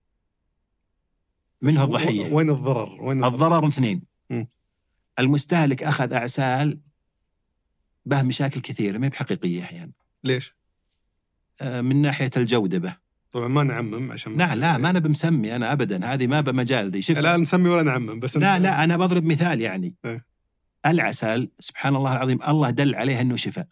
منه الضحية. وين الضرر؟ وين الضرر؟ الضرر اثنين. م. المستهلك أخذ أعسال به مشاكل كثيرة ما هي بحقيقية أحيانا. ليش؟ آه من ناحية الجودة به. طبعا ما نعمم عشان لا لا ما أنا بمسمي أنا أبدا، هذه ما بمجال دي. شوف لا نسمي ولا نعمم بس لا لا أنا بضرب مثال يعني. إيه؟ العسل سبحان الله العظيم الله دل عليه أنه شفاء.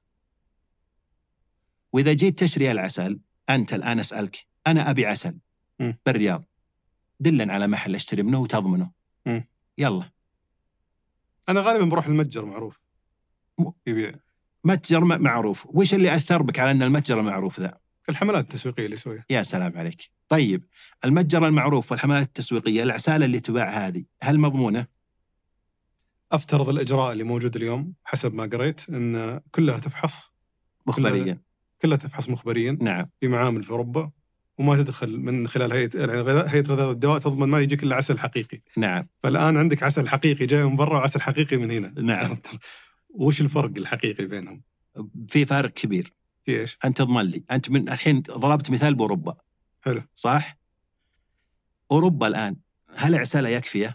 وإذا جيت تشري العسل أنت الآن أسألك أنا أبي عسل م. بالرياض، دلا على محل أشتري منه وتضمنه. م. يلا. أنا غالبا بروح المتجر معروف يبيع. متجر معروف، وش اللي أثر بك على أن المتجر المعروف ذا؟ الحملات التسويقية اللي يسويها. يا سلام عليك. طيب المتجر المعروف والحملات التسويقية العسالة اللي تباع هذه هل مضمونة؟ أفترض الإجراء اللي موجود اليوم حسب ما قريت أن كلها تفحص مخبريا. كلها, كلها تفحص مخبريا. نعم. في معامل في أوروبا وما تدخل من خلال هيئة يعني هيئة غذاء والدواء تضمن ما يجيك إلا عسل حقيقي. نعم. فالآن عندك عسل حقيقي جاي من برا وعسل حقيقي من هنا. نعم. وش الفرق الحقيقي بينهم؟ في فارق كبير. في إيش؟ أنت تضمن لي، أنت من الحين ضربت مثال بأوروبا. حلو. صح؟ أوروبا الآن هل عسالة يكفيه؟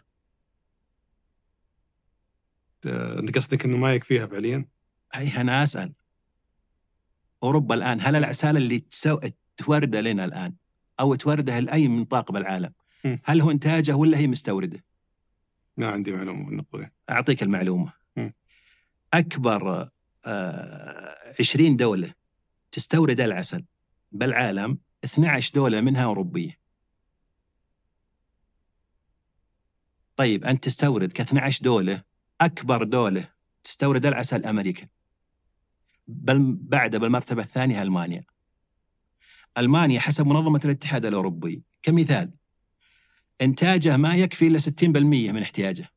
أنت قصدك إنه ما يكفيها فعليا؟ أي أنا أسأل. أوروبا الآن هل العسالة اللي تسو... تورده لنا الآن أو تورده لأي منطقة بالعالم م. هل هو إنتاجه ولا هي مستوردة؟ ما عندي معلومة بالنقطة دي. أعطيك المعلومة. م. أكبر آه عشرين دولة تستورد العسل بالعالم، اثنتي عشرة دولة منها أوروبية. طيب أنت تستورد كاثنتي عشرة دولة، أكبر دولة تستورد العسل أمريكا، بل بعد بالمرتبة الثانية ألمانيا. ألمانيا حسب منظمة الاتحاد الأوروبي كمثال إنتاجه ما يكفي إلا ستين بالمئة من احتياجه،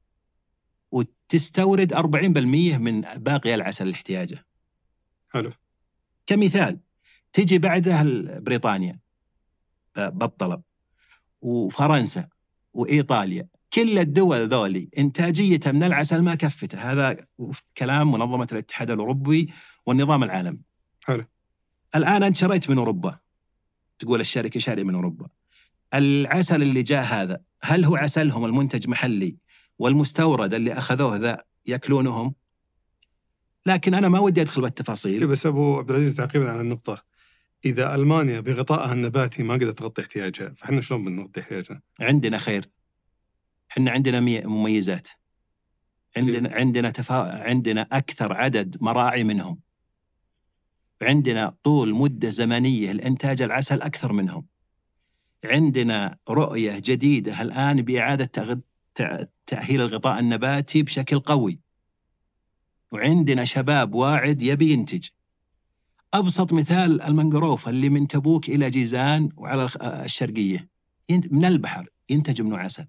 وتستورد أربعين بالمئة من باقي العسل اللي احتياجه. حلو. كمثال تجي بعدها بريطانيا بالطلب، وفرنسا وإيطاليا، كل الدول ذولي إنتاجيتها من العسل ما كفته. هذا كلام منظمة الاتحاد الأوروبي والنظام العالمي. حلو. الآن أنت شريت من أوروبا، تقول الشركة شارية من أوروبا، العسل اللي جاء هذا هل هو عسلهم المنتج محلي والمستورد اللي أخذوه ذا يأكلونهم؟ لكن أنا ما ودي أدخل بالتفاصيل. بس أبو عبد العزيز تعقيبا على النقطة، إذا ألمانيا بغطائها النباتي ما قدرت تغطي احتياجها، فإحنا شلون بنغطي احتياجنا؟ عندنا خير، إحنا عندنا مميزات، عندنا عندنا تفا... عندنا أكثر عدد مراعي منهم، عندنا طول مدة زمنية لإنتاج العسل أكثر منهم، عندنا رؤية جديدة الآن بإعادة تغ... تأهيل الغطاء النباتي بشكل قوي، وعندنا شباب واعد يبي ينتج. أبسط مثال المنقروف اللي من تبوك إلى جيزان وعلى الشرقية من البحر ينتج منه عسل.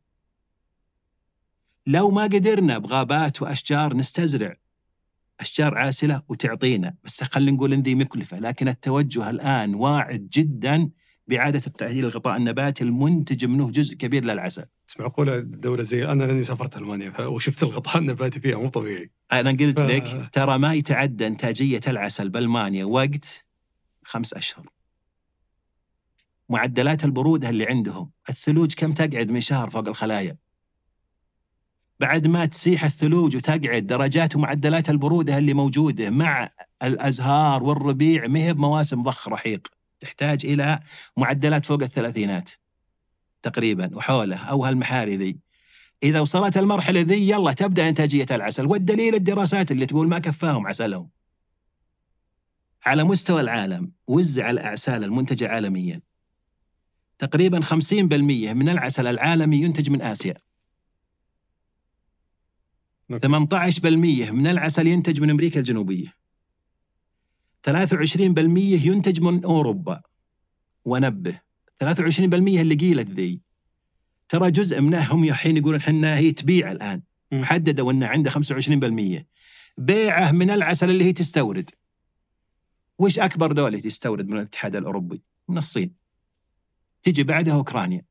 لو ما قدرنا بغابات وأشجار نستزرع أشجار عاسلة وتعطينا، بس خلينا نقول إن ذي مكلفة، لكن التوجه الآن واعد جدا بإعادة التأهيل الغطاء النباتي المنتج منه جزء كبير للعسل. تسمع قولة دولة زي أنا لأني سافرت ألمانيا وشفت الغطاء النباتي فيها مو طبيعي. أنا قلت ف... لك ترى ما يتعدى إنتاجية العسل بألمانيا وقت خمس أشهر. معدلات البرودة اللي عندهم، الثلوج كم تقعد من شهر فوق الخلايا، بعد ما تسيح الثلوج وتقعد درجات ومعدلات البرودة اللي موجودة مع الأزهار والربيع ما هي بمواسم ضخ رحيق، تحتاج إلى معدلات فوق الثلاثينات تقريبا وحوله أو هالمحاري ذي. إذا وصلت المرحلة ذي يلا تبدأ إنتاجية العسل، والدليل الدراسات اللي تقول ما كفاهم عسلهم. على مستوى العالم وزع الأعسال المنتجة عالميا تقريبا خمسين بالمئة من العسل العالمي ينتج من آسيا، ثمانية عشر بالمئة من العسل ينتج من أمريكا الجنوبية، ثلاثة وعشرين بالمئة ينتج من أوروبا. ونبه ثلاثة وعشرين بالمئة اللي قيلت ذي ترى جزء منهم الحين يقولون حنا هي تبيع الآن، محددة وأن عنده خمسة وعشرين بالمئة بيعه من العسل اللي هي تستورد. وش أكبر دولة تستورد من الاتحاد الأوروبي؟ من الصين، تيجي بعدها أوكرانيا،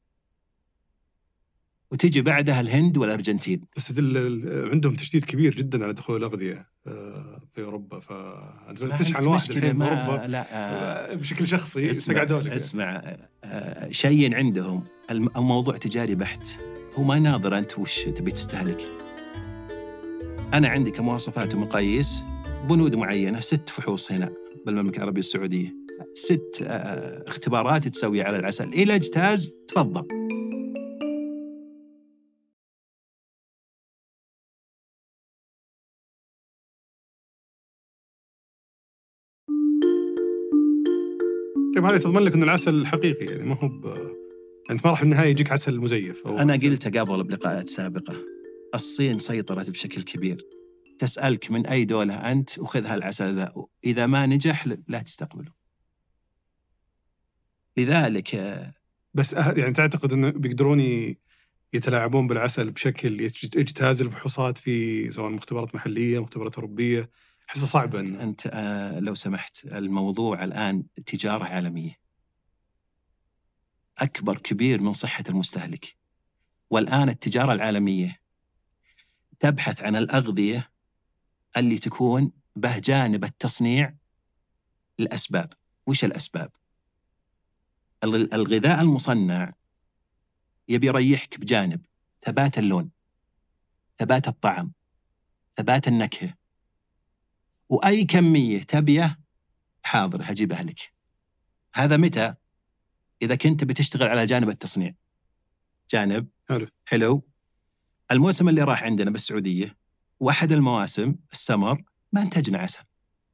وتيجي بعدها الهند والأرجنتين. بس عندهم تشديد كبير جدا على دخول الأغذية في أوروبا، فأنت تشحن واحد الحين في أوروبا لا بشكل شخصي استقعدوا لك. اسمع آه شيء عندهم الموضوع تجاري بحت، هو ما ناظر أنت وش تبي تستهلك. أنا عندي كمواصفات ومقاييس بنود معينة، ست فحوص هنا بالمملكة العربية السعودية، ست آه، اختبارات تسوي على العسل إلى اجتاز، تفضل. طيب هذا تضمن لك إنه العسل حقيقي يعني، ما هو ب... أنت ما راح بالنهاية يجيك عسل مزيف أو أنا عسل. قلت قبل بلقاءات سابقة، الصين سيطرت بشكل كبير. تسألك من أي دولة أنت وخذ هالعسل ذا، إذا ما نجح لا تستقبله. لذلك بس أه يعني تعتقد إنه بيقدرون يتلاعبون بالعسل بشكل يجتاز الفحوصات في سواء مختبرات محلية مختبرات أوروبية؟ حسه صعبة. أنت, أنت آه لو سمحت، الموضوع الآن تجارة عالمية، أكبر كبير من صحة المستهلك. والآن التجارة العالمية تبحث عن الأغذية اللي تكون به جانب التصنيع. الأسباب، وش الأسباب؟ الغذاء المصنع يبي يريحك بجانب ثبات اللون، ثبات الطعم، ثبات النكهة، وأي كمية تبيه حاضر هجيبها لك. هذا متى؟ إذا كنت بتشتغل على جانب التصنيع. جانب حلو. حلو. الموسم اللي راح عندنا بالسعودية واحد المواسم السمر ما انتجنا عسل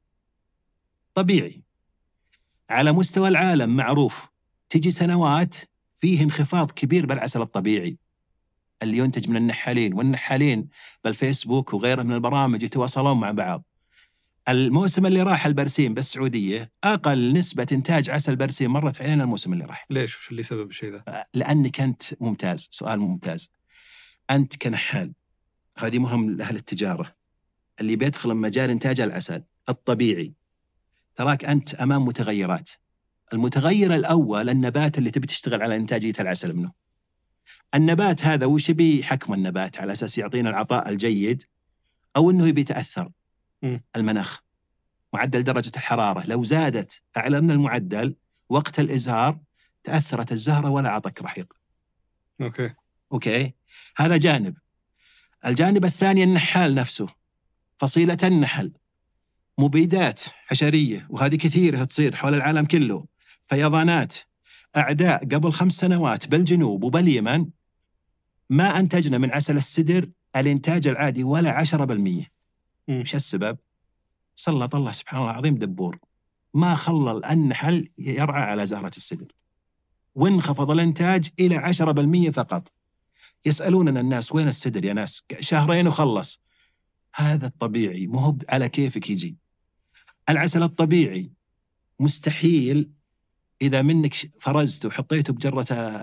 طبيعي. على مستوى العالم معروف تجي سنوات فيه انخفاض كبير بالعسل الطبيعي اللي ينتج من النحالين، والنحالين بالفيسبوك وغيره من البرامج يتواصلون مع بعض. الموسم اللي راح البرسيم بالسعودية أقل نسبة إنتاج عسل برسيم مرت علينا الموسم اللي راح. ليش؟ وش اللي سبب الشيء ذا؟ لأنك أنت ممتاز، سؤال ممتاز. أنت كنحال، هذه مهم لأهل التجارة اللي بيدخل مجال إنتاج العسل الطبيعي، تراك أنت أمام متغيرات. المتغير الأول النبات اللي تبي تشتغل على إنتاجية العسل منه. النبات هذا وش يبي حكم النبات على أساس يعطينا العطاء الجيد أو أنه يبي يتأثر؟ م. المناخ، معدل درجة الحرارة لو زادت أعلى من المعدل وقت الإزهار تأثرت الزهرة ولا عطك رحيق. أوكي. أوكي، هذا جانب. الجانب الثاني النحال نفسه، فصيلة النحل، مبيدات حشرية، وهذه كثيرة تصير حول العالم كله، فيضانات، أعداء. قبل خمس سنوات بالجنوب وباليمن ما أنتجنا من عسل السدر الإنتاج العادي ولا عشرة بالمية. مش السبب؟ سلط الله سبحانه الله العظيم دبور ما خلل النحل يرعى على زهرة السدر، وانخفض الإنتاج إلى عشرة بالمية فقط. يسألوننا الناس وين السدر يا ناس؟ شهرين وخلص. هذا الطبيعي، مو على كيفك يجي. العسل الطبيعي مستحيل إذا منك فرزته وحطيته بجرة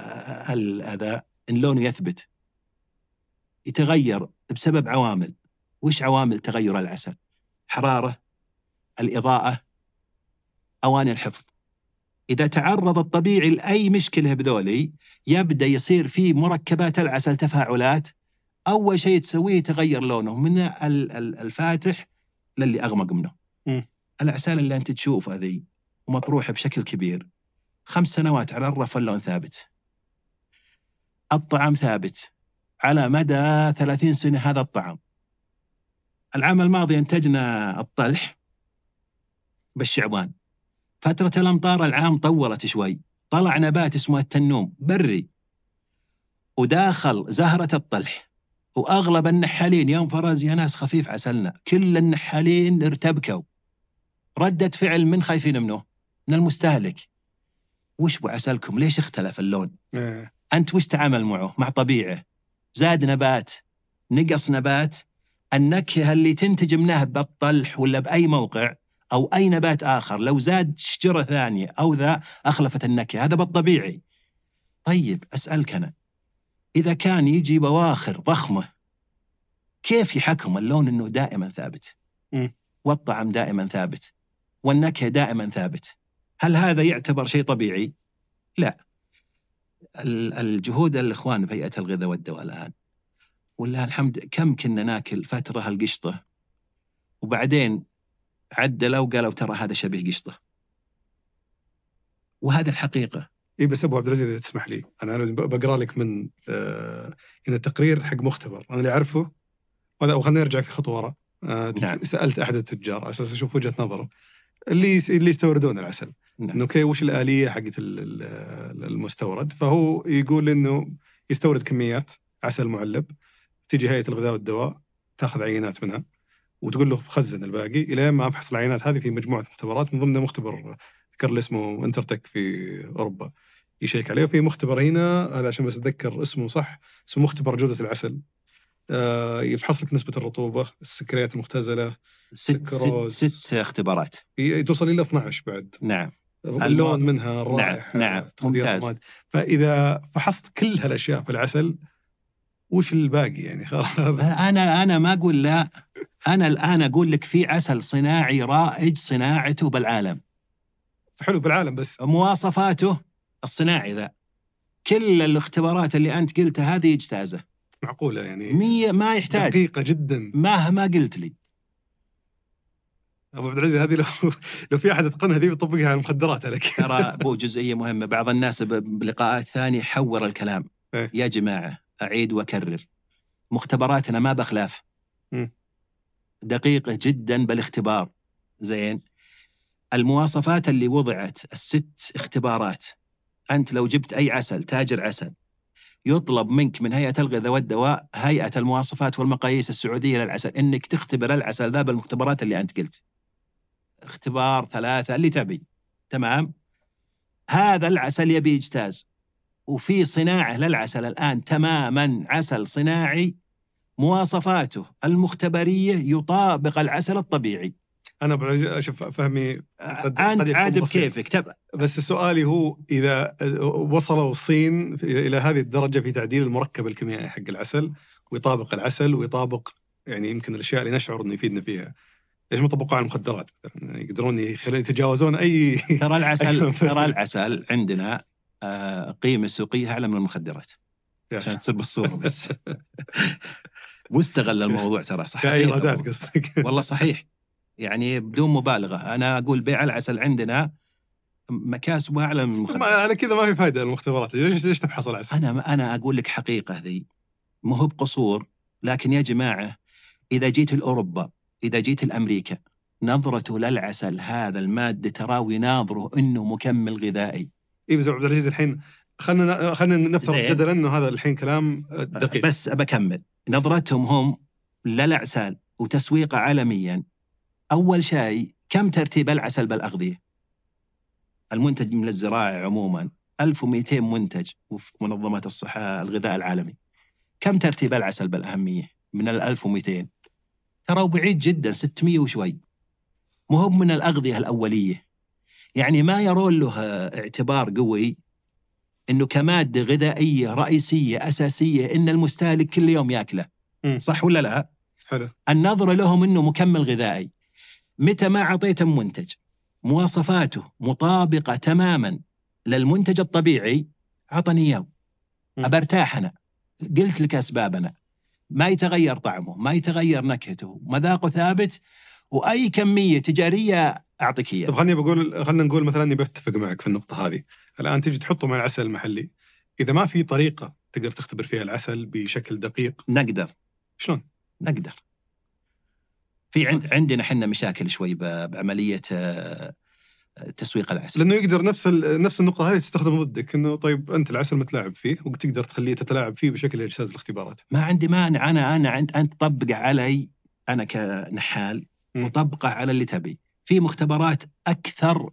هذا إن لونه يثبت، يتغير بسبب عوامل. وش عوامل تغير العسل؟ حرارة، الإضاءة، أواني الحفظ. إذا تعرض الطبيعي لأي مشكلة بذولي يبدأ يصير في مركبات العسل تفاعلات. أول شيء تسويه تغير لونه من الفاتح للي أغمق منه. م. العسل اللي أنت تشوف هذه ومطروحة بشكل كبير خمس سنوات على الرف اللون ثابت، الطعم ثابت على مدى ثلاثين سنة. هذا الطعم. العام الماضي انتجنا الطلح بالشعبان، فترة الأمطار العام طولت شوي، طلع نبات اسمه التنوم بري وداخل زهرة الطلح، وأغلب النحالين يوم فرز يا ناس خفيف عسلنا، كل النحالين ارتبكوا. ردة فعل من خايفين منه؟ من المستهلك. وش بعسلكم ليش اختلف اللون؟ اه. أنت وش تعامل معه؟ مع طبيعه، زاد نبات نقص نبات، النكهة اللي تنتج منها بالطلح ولا بأي موقع أو أي نبات آخر لو زاد شجرة ثانية أو ذا أخلفت النكهة. هذا بالطبيعي. طيب أسألك أنا، إذا كان يجي بواخر ضخمة كيف يحكم اللون أنه دائما ثابت م. والطعم دائما ثابت والنكهة دائما ثابت؟ هل هذا يعتبر شيء طبيعي؟ لا. الجهود الإخوان في هيئة الغذاء والدواء الآن والله الحمد كم كنا ناكل فترة القشطة وبعدين عدلوا وقالوا ترى هذا شبيه قشطة، وهذا الحقيقة. إيه بس أبو عبد العزيز إذا تسمح لي أنا بقرأ لك من آه هنا تقرير حق مختبر أنا اللي أعرفه، وخلنا نرجع في خطوة وراء. آه نعم. سألت أحد التجار على أساس أشوف وجهة نظره اللي اللي يستوردون العسل، نعم. إنه كي وش الآلية حقت المستورد. فهو يقول إنه يستورد كميات عسل معلب، تيجي هيئة الغذاء والدواء تأخذ عينات منها وتقول له خزن الباقي إلى ما أفحص العينات هذه في مجموعة مختبرات، من ضمنها مختبر ذكر اللي اسمه انترتك في أوروبا يشيك عليه، وفي مختبر هنا هذا عشان بس أتذكر اسمه صح، اسمه مختبر جودة العسل. آه يفحص لك نسبة الرطوبة، السكريات المختزلة، ست, ست, ست اختبارات توصل إلى اثني عشر بعد. نعم. اللون منها، الرائحة، نعم. نعم. ممتاز. فإذا فحصت كل هالأشياء في العسل وش الباقي يعني؟ أنا أنا ما أقول لا، أنا الآن أقول لك في عسل صناعي رائج صناعته بالعالم، حلو بالعالم، بس مواصفاته الصناعي ذا كل الاختبارات اللي أنت قلتها هذه يجتازه. معقولة يعني؟ مية ما يحتاج، دقيقة جدا مهما قلت لي. أبو عبد العزيز هذه لو لو في أحد أتقنها ذي بيطبقها على المخدرات عليك. ترى بو جزئية مهمة، بعض الناس بلقاءات ثانية حور الكلام. إيه؟ يا جماعة أعيد وأكرر، مختبراتنا ما بخلاف، م. دقيقة جدا بالاختبار. زين، المواصفات اللي وضعت الست اختبارات، أنت لو جبت أي عسل تاجر عسل يطلب منك من هيئة الغذاء والدواء، هيئة المواصفات والمقاييس السعودية للعسل، إنك تختبر العسل ذا بالمختبرات اللي أنت قلت، اختبار ثلاثة اللي تبي. تمام، هذا العسل يبي يجتاز، وفي صناعة للعسل الآن تماما، عسل صناعي مواصفاته المختبرية يطابق العسل الطبيعي. أنا بعزيز أشوف فهمي أنت عاد بكيفك تبع. بس سؤالي هو إذا وصلوا الصين إلى هذه الدرجة في تعديل المركب الكيميائي حق العسل ويطابق العسل ويطابق يعني يمكن الأشياء اللي نشعر إنه يفيدنا فيها، ليش ما طبقوا على المخدرات مثلا؟ يقدرون يتجاوزون أي ترى العسل ترى العسل عندنا قيمة سوقية أعلى من المخدرات عشان تصير بالصورة بس. واستغل الموضوع ترى صح. إيرادات قصدك؟ والله صحيح، يعني بدون مبالغة أنا أقول بيع العسل عندنا مكاسبه أعلى من المخدرات. على كذا ما في فائدة المختبرات، ليش ليش تبحث العسل؟ أنا أنا أقول لك حقيقة ذي، مو هو بقصور، لكن يا جماعة إذا جيت لأوروبا، إذا جيت لأمريكا، نظرته للعسل هذا المادة تراوي ناظره إنه مكمل غذائي. إيه بس عبد العزيز الحين خلنا خلنا نفترض جدلا إنه هذا الحين كلام دقيق، بس أبكمل. نظرتهم هم للعسل وتسويقه عالميا، أول شيء كم ترتيب العسل بالأغذية؟ المنتج من الزراعة عموما ألف ومئتين منتج وفي منظمة الصحة الغذاء العالمي، كم ترتيب العسل بالأهمية من الألف ومئتين؟ ترى بعيد جدا، ستمية وشوي، مهم من الأغذية الأولية. يعني ما يرون له اعتبار قوي إنه كمادة غذائية رئيسية أساسية إن المستهلك كل يوم يأكله. صح ولا لا؟ حلو. النظرة لهم إنه مكمل غذائي. متى ما عطيتم منتج مواصفاته مطابقة تماما للمنتج الطبيعي، عطني إياه أبرتاح أنا. قلت لك أسبابنا، ما يتغير طعمه، ما يتغير نكهته، مذاقه ثابت، وأي كمية تجارية أعطيك إياه. طب خلني بقول خلنا نقول مثلا إني بتفق معك في النقطة هذه. الآن تيجي تحطه مع العسل المحلي، إذا ما في طريقة تقدر تختبر فيها العسل بشكل دقيق، نقدر. شلون؟ نقدر. في عند عندنا حنا مشاكل شوي بعملية تسويق العسل، لأنه يقدر نفس نفس النقطة هذه تستخدم ضدك، إنه طيب أنت العسل متلاعب فيه وتقدر تخليه تتلاعب فيه بشكل إجساز الاختبارات. ما عندي مانع، أنا أنا عند أنت طبقه علي أنا كنحال وطبقه على اللي تبي. في مختبرات أكثر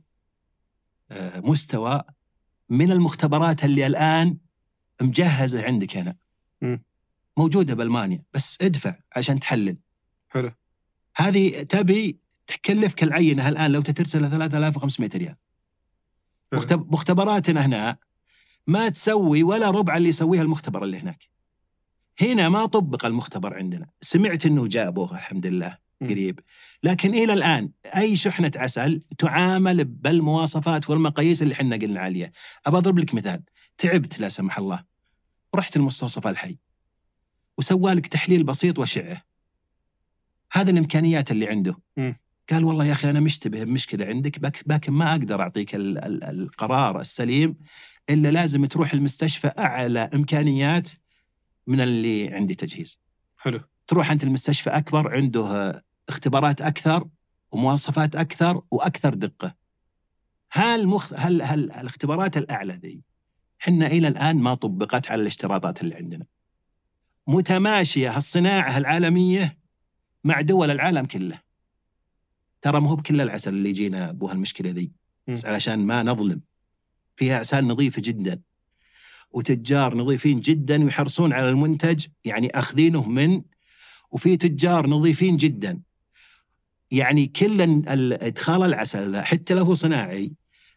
مستوى من المختبرات اللي الآن مجهزة عندك هنا، م. موجودة بألمانيا، بس ادفع عشان تحلل. حلو. هذه تبي تكلفك العينة الآن لو تترسل ثلاثة آلاف وخمسمائة ريال. مختبراتنا هنا ما تسوي ولا ربع اللي يسويها المختبر اللي هناك. هنا ما طبق المختبر عندنا، سمعت إنه جابوها الحمد لله قريب، لكن إلى الآن أي شحنة عسل تعامل بالمواصفات والمقاييس اللي حنا قلنا عليها. أبى أضرب لك مثال، تعبت لا سمح الله، رحت المستوصف الحي وسوالك تحليل بسيط وشعه، هذا الإمكانيات اللي عنده. م. قال والله يا أخي أنا مشتبه بمشكلة عندك، لكن ما أقدر أعطيك ال ال القرار السليم إلا لازم تروح المستشفى أعلى إمكانيات من اللي عندي تجهيز. حلو. تروح أنت المستشفى أكبر عنده اختبارات أكثر ومواصفات أكثر وأكثر دقة. هل مخ... هل هل الاختبارات الأعلى ذي حنا إلى الآن ما طبقت على الاشتراطات اللي عندنا، متماشية الصناعة العالمية مع دول العالم كله. ترى مو بكل العسل اللي يجينا بوها المشكلة ذي، بس علشان ما نظلم، فيها عسل نظيفة جدا وتجار نظيفين جدا ويحرصون على المنتج، يعني أخذينه من، وفي تجار نظيفين جدا. يعني كل ادخال العسل ذا حتى لو هو صناعي،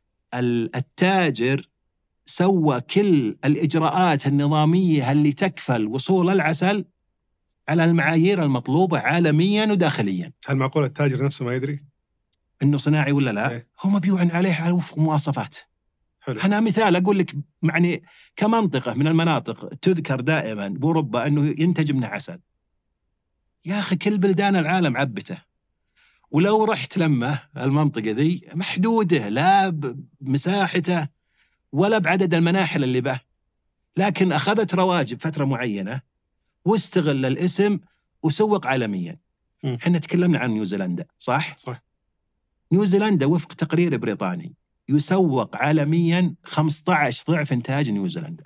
التاجر سوى كل الإجراءات النظامية اللي تكفل وصول العسل على المعايير المطلوبة عالميا وداخليا. هل معقول التاجر نفسه ما يدري إنه صناعي ولا لا؟ إيه؟ هم مبيوعن عليه على وفق مواصفات. حلو. أنا مثال أقول لك، يعني كمنطقة من المناطق تذكر دائما بأوروبا أنه ينتج منها عسل. يا أخي كل بلدان العالم عبته، ولو رحت لما المنطقة ذي محدودة، لا بمساحته ولا بعدد المناحل اللي به، لكن أخذت رواج فترة معينة واستغل الاسم وسوق عالميا. م. حنا تكلمنا عن نيوزيلندا، صح؟ صح. نيوزيلندا وفق تقرير بريطاني يسوق عالميا خمسة عشر ضعف إنتاج نيوزيلندا.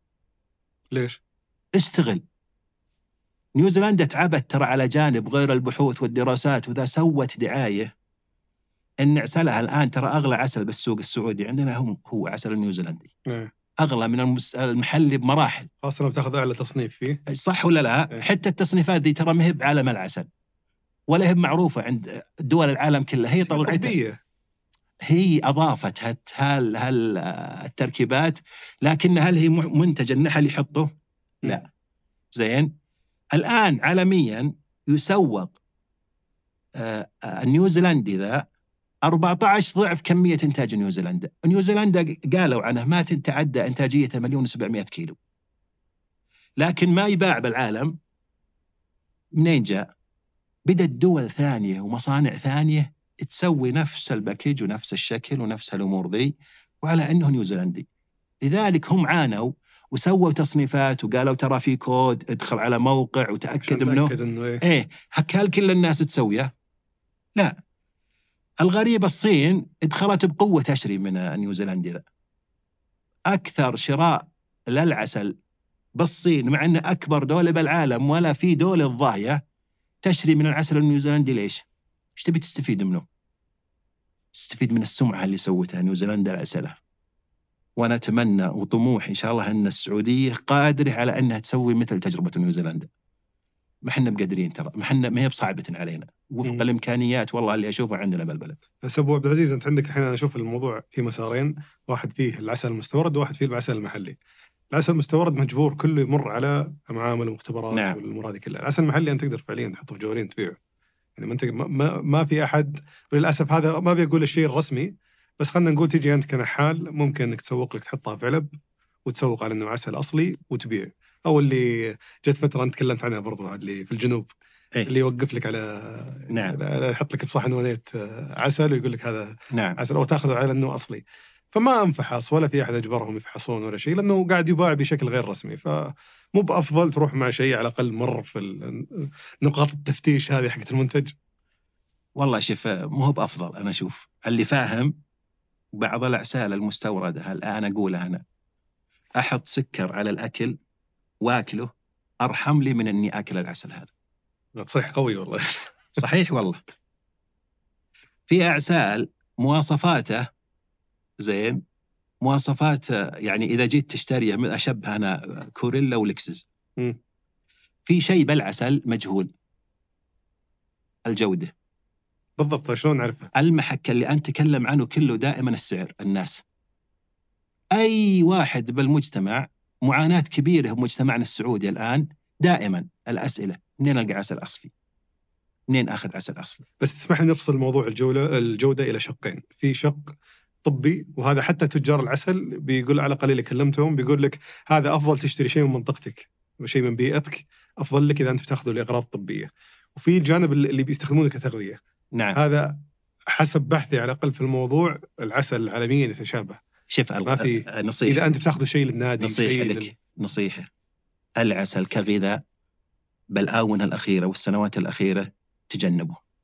ليش؟ استغل. نيوزيلندا تعبت ترى على جانب غير البحوث والدراسات، وذا سوت دعاية إن عسلها الآن ترى أغلى عسل بالسوق السعودي عندنا هو هو عسل النيوزيلندي. اه. أغلى من المس... المحلي بمراحل. أصلاً بتاخذ أعلى تصنيف فيه. صح ولا لا؟ اه. حتى التصنيفات دي ترى مهب عالم العسل ولا هي معروفة عند دول العالم كلها، هي طلعتها، هي أضافت هال هال هال التركيبات، لكن هل هي منتج النحل يحطه؟ لا. زين. الآن عالميا يسوق آه النيوزيلندي ذا أربعة عشر ضعف كمية إنتاج نيوزيلندا. نيوزيلندا قالوا عنه ما تتعدى إنتاجية مليون وسبعمائة كيلو، لكن ما يباع بالعالم. منين جاء؟ بدأت دول ثانية ومصانع ثانية تسوي نفس الباكيج ونفس الشكل ونفس الأمور ذي، وعلى أنه نيوزيلندي. لذلك هم عانوا وسووا تصنيفات وقالوا ترى في كود، ادخل على موقع وتأكد منه. إنه إيه؟ إيه، هل كل الناس تسويه؟ لا. الغريب الصين ادخلت بقوة تشري من نيوزيلندي ذا. أكثر شراء للعسل بالصين، مع أنه أكبر دولة بالعالم ولا في دولة ضاهية تشري من العسل النيوزيلندي. ليش؟ إيش تبي تستفيد منه؟ تستفيد من السمعة اللي سوتها نيوزيلندا العسلة. وأنا أتمنى وطموح إن شاء الله أن السعودية قادرة على أنها تسوي مثل تجربة نيوزيلندا. ما حنا بقادرين ترى، ما حنا ما هي بصعبة علينا وفق م. الإمكانيات والله اللي أشوفه عندنا بالبلد. بس أبو عبد العزيز، أنت عندك الحين، أنا أشوف الموضوع في مسارين، واحد فيه العسل المستورد وواحد فيه العسل المحلي. العسل المستورد مجبور كله يمر على معامل ومختبرات. نعم. والأمور هذه كلها. العسل المحلي أنت تقدر فعليا تحطه في جوالين تبيعه، يعني ما, انت ما, ما في أحد. وللأسف هذا ما بيقول الشيء الرسمي، بس خلنا نقول تيجي أنت كنحال ممكن إنك تسوق لك، تحطها في علب وتسوق على إنه عسل أصلي وتبيع. أو اللي جت فترة أنت تكلمت عنها برضو، اللي في الجنوب، أي. اللي يوقف لك على نعم. يحط لك بصحن ونيت عسل ويقول لك هذا نعم. عسل، أو تأخذه على إنه أصلي. فما انفحص ولا في أحد أجبرهم يفحصون ولا شيء، لأنه قاعد يباع بشكل غير رسمي. فمو بأفضل تروح مع شيء على الأقل مر في نقاط التفتيش هذه حقت المنتج؟ والله شوف، مو هو بأفضل. أنا أشوف اللي فاهم بعض الأعسال المستوردة الآن أقولها أنا، أحط سكر على الأكل وأكله أرحم لي من أني أكل العسل هذا. تصريح قوي والله. صحيح والله. في أعسال مواصفاته زين، مواصفات يعني إذا جيت تشتريه أشبه أنا كوريلا ولكسس، م. في شيء بالعسل مجهول الجودة بالضبط. شلون نعرفها؟ المحك اللي أنت تكلم عنه كله دائما السعر. الناس أي واحد بالمجتمع، معاناة كبيرة بمجتمعنا السعودي الآن دائما الأسئلة: منين ألقى عسل أصلي؟ منين أخذ عسل أصلي؟ بس تسمح لي نفصل موضوع الجودة الجودة إلى شقين. في شق طبي، وهذا حتى تجار العسل بيقول على الأقل اللي كلمتهم بيقول لك هذا أفضل تشتري شيء من منطقتك وشيء من بيئتك، أفضل لك إذا أنت بتاخذه لأغراض طبية. وفي الجانب اللي بيستخدمونه كتغذية. نعم. هذا حسب بحثي على الأقل في الموضوع، العسل عالميا يتشابه. شوف ما في نصيحة. إذا أنت بتاخذه شيء للنادي، نصيحة شيء لك لل... نصيحة: العسل كغذاء بالآونة الأخيرة والسنوات الأخيرة تجنبه.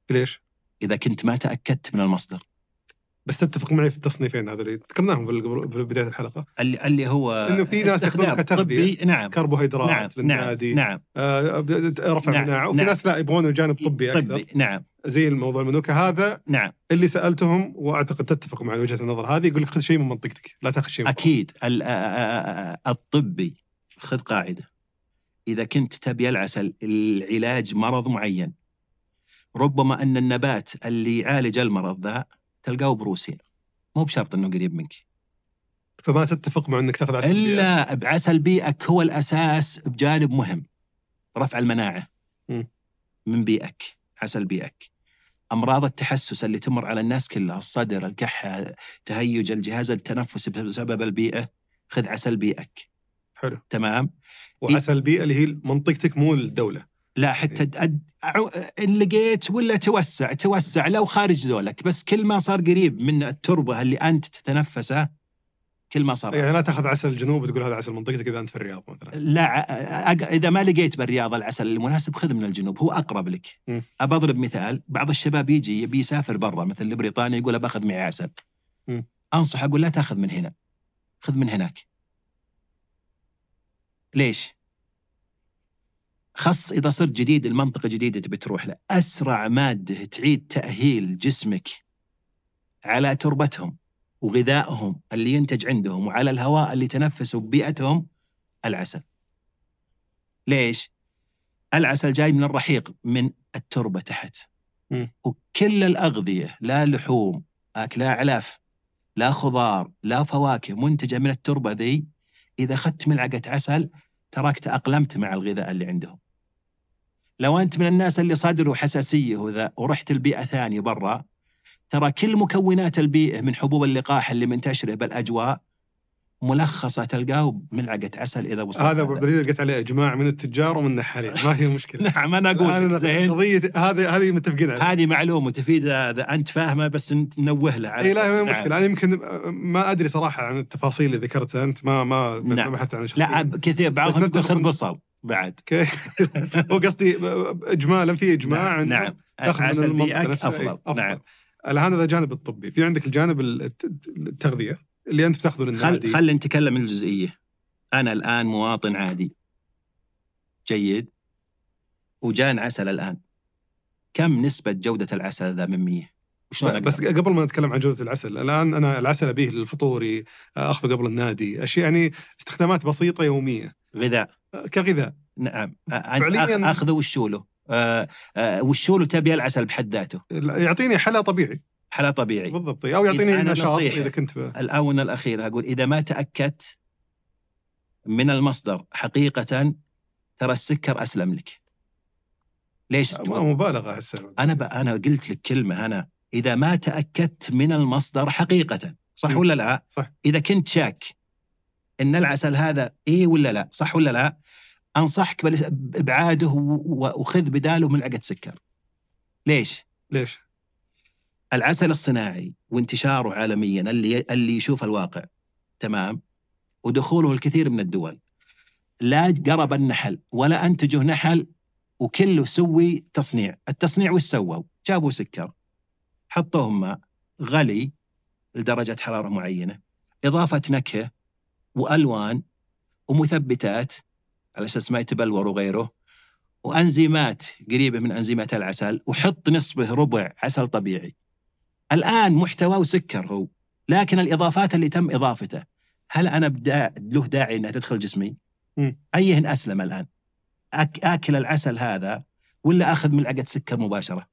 ليش؟ إذا كنت ما تأكدت من المصدر. بس تتفق معي في التصنيفين هذول اللي ذكرناهم في بداية الحلقة، اللي اللي هو إنه في ناس ياخذون كتغذية طبي، نعم، كربوهيدرات نعم، للنادي، نعم، آه رفع نعم، مناعة، وفي نعم، ناس لا يبغون جانب طبي أكثر، طبي، نعم، زي الموضوع المنوكة هذا. نعم، اللي سألتهم وأعتقد تتفق مع وجهة النظر هذه، يقول لك خذ شيء من منطقتك، لا تأخذ شيء من أكيد. الطبي خذ قاعدة، إذا كنت تبي العسل العلاج مرض معين، ربما أن النبات اللي يعالج المرض ذا تلقاه بروسيا، مو بشرط أنه قريب منك. فما تتفق مع أنك تأخذ عسل إلا بيئك. بعسل بيئك هو الأساس بجانب مهم، رفع المناعة م. من بيئك. عسل بيئك. أمراض التحسس اللي تمر على الناس كلها، الصدر، الكحة، تهيج الجهاز التنفسي بسبب البيئة، خذ عسل بيئك. حلو، تمام. وعسل البيئة اللي هي منطقتك مو الدولة. لا، حتى أد... إن لقيت ولا توسع توسع لو خارج ذولك، بس كل ما صار قريب من التربة اللي أنت تتنفسه كل ما صار. يعني لا تأخذ عسل الجنوب وتقول هذا عسل منطقتك إذا أنت في الرياض مثلا. لا، أق... إذا ما لقيت بالرياض العسل المناسب خذ من الجنوب، هو أقرب لك. م. أبضرب مثال، بعض الشباب يجي يبي يسافر برا مثل بريطانيا، يقول أباخذ معي عسل. م. أنصح أقول لا تأخذ من هنا، خذ من هناك. ليش؟ خص إذا صرت جديد المنطقة جديدة تبي تروح له، أسرع مادة تعيد تأهيل جسمك على تربتهم وغذائهم اللي ينتج عندهم وعلى الهواء اللي تنفسوا ببيئتهم العسل. ليش؟ العسل جاي من الرحيق من التربة تحت. م. وكل الأغذية، لا لحوم لا أعلاف لا خضار لا فواكه منتجة من التربة ذي، إذا أخذت ملعقة عسل تراك تأقلمت مع الغذاء اللي عندهم. لو أنت من الناس اللي صدره حساسية وذا ورحت البيئة ثانية برا، ترى كل مكونات البيئة من حبوب اللقاح اللي منتشرة بالأجواء ملخصة تلقاه بملعقة عسل. إذا وصلت هذا بدليل لقيت عليه إجماع من التجار ومن النحالين، ما هي مشكلة. نعم، أنا أقول زين، قضية هذه هذه متفقين عليها، هذه معلومة تفيد إذا أنت فاهمة، بس ننوه له على أي لا هي نعم. مشكلة. أنا يمكن ما أدري صراحة عن التفاصيل اللي ذكرتها أنت، ما ما نعم. ما بحثت عن شخصيا. لا كثير، بعضهم يقول خذ بصل بعد. هو قصدي إجمالا في إجماع. نعم, نعم. عسل بيئك أفضل. أفضل. نعم. الآن هذا الجانب الطبي، في عندك الجانب التغذية اللي أنت بتاخذه للنادي. خل خلينا نتكلم الجزئية. أنا الآن مواطن عادي جيد وجان عسل الآن، كم نسبة جودة العسل ذا من مية؟ بس قبل ما نتكلم عن جودة العسل، الآن أنا العسل أبيه للفطوري، أخذه قبل النادي، أشياء يعني استخدامات بسيطة يومية، غذاء كغذاء. نعم. فعليا أخذه وشوله آه آه وشوله تبي العسل بحد ذاته، يعطيني حلا طبيعي. حلا طبيعي بالضبط، أو يعطيني نشاط. إذا كنت ب... الآونة الأخيرة أقول إذا ما تأكدت من المصدر حقيقة، ترى السكر أسلم لك. ليش؟ ما مبالغة هسه. أنا ب... أنا قلت لك كلمة، أنا إذا ما تأكدت من المصدر حقيقة، صح م. ولا لا؟ صح. إذا كنت شاك إن العسل هذا إيه ولا لا، صح ولا لا، أنصحك بإبعاده وخذ بداله ملعقة سكر. ليش؟ ليش؟ العسل الصناعي وانتشاره عالميا اللي اللي يشوف الواقع تمام، ودخوله الكثير من الدول، لا قرب النحل ولا أنتجه نحل، وكله سوي تصنيع. التصنيع وش سووا؟ جابوا سكر، حطوهم ماء غلي لدرجة حرارة معينة، إضافة نكهة وألوان ومثبتات على أساس ما يتبلور وغيره، وأنزيمات قريبة من أنزيمات العسل، وحط نسبة ربع عسل طبيعي. الآن محتواه سكر هو، لكن الإضافات اللي تم إضافته، هل أنا بدا له داعي أنها تدخل جسمي؟ م. أيهن أسلم الآن؟ أك آكل العسل هذا ولا أخذ ملعقة سكر مباشرة؟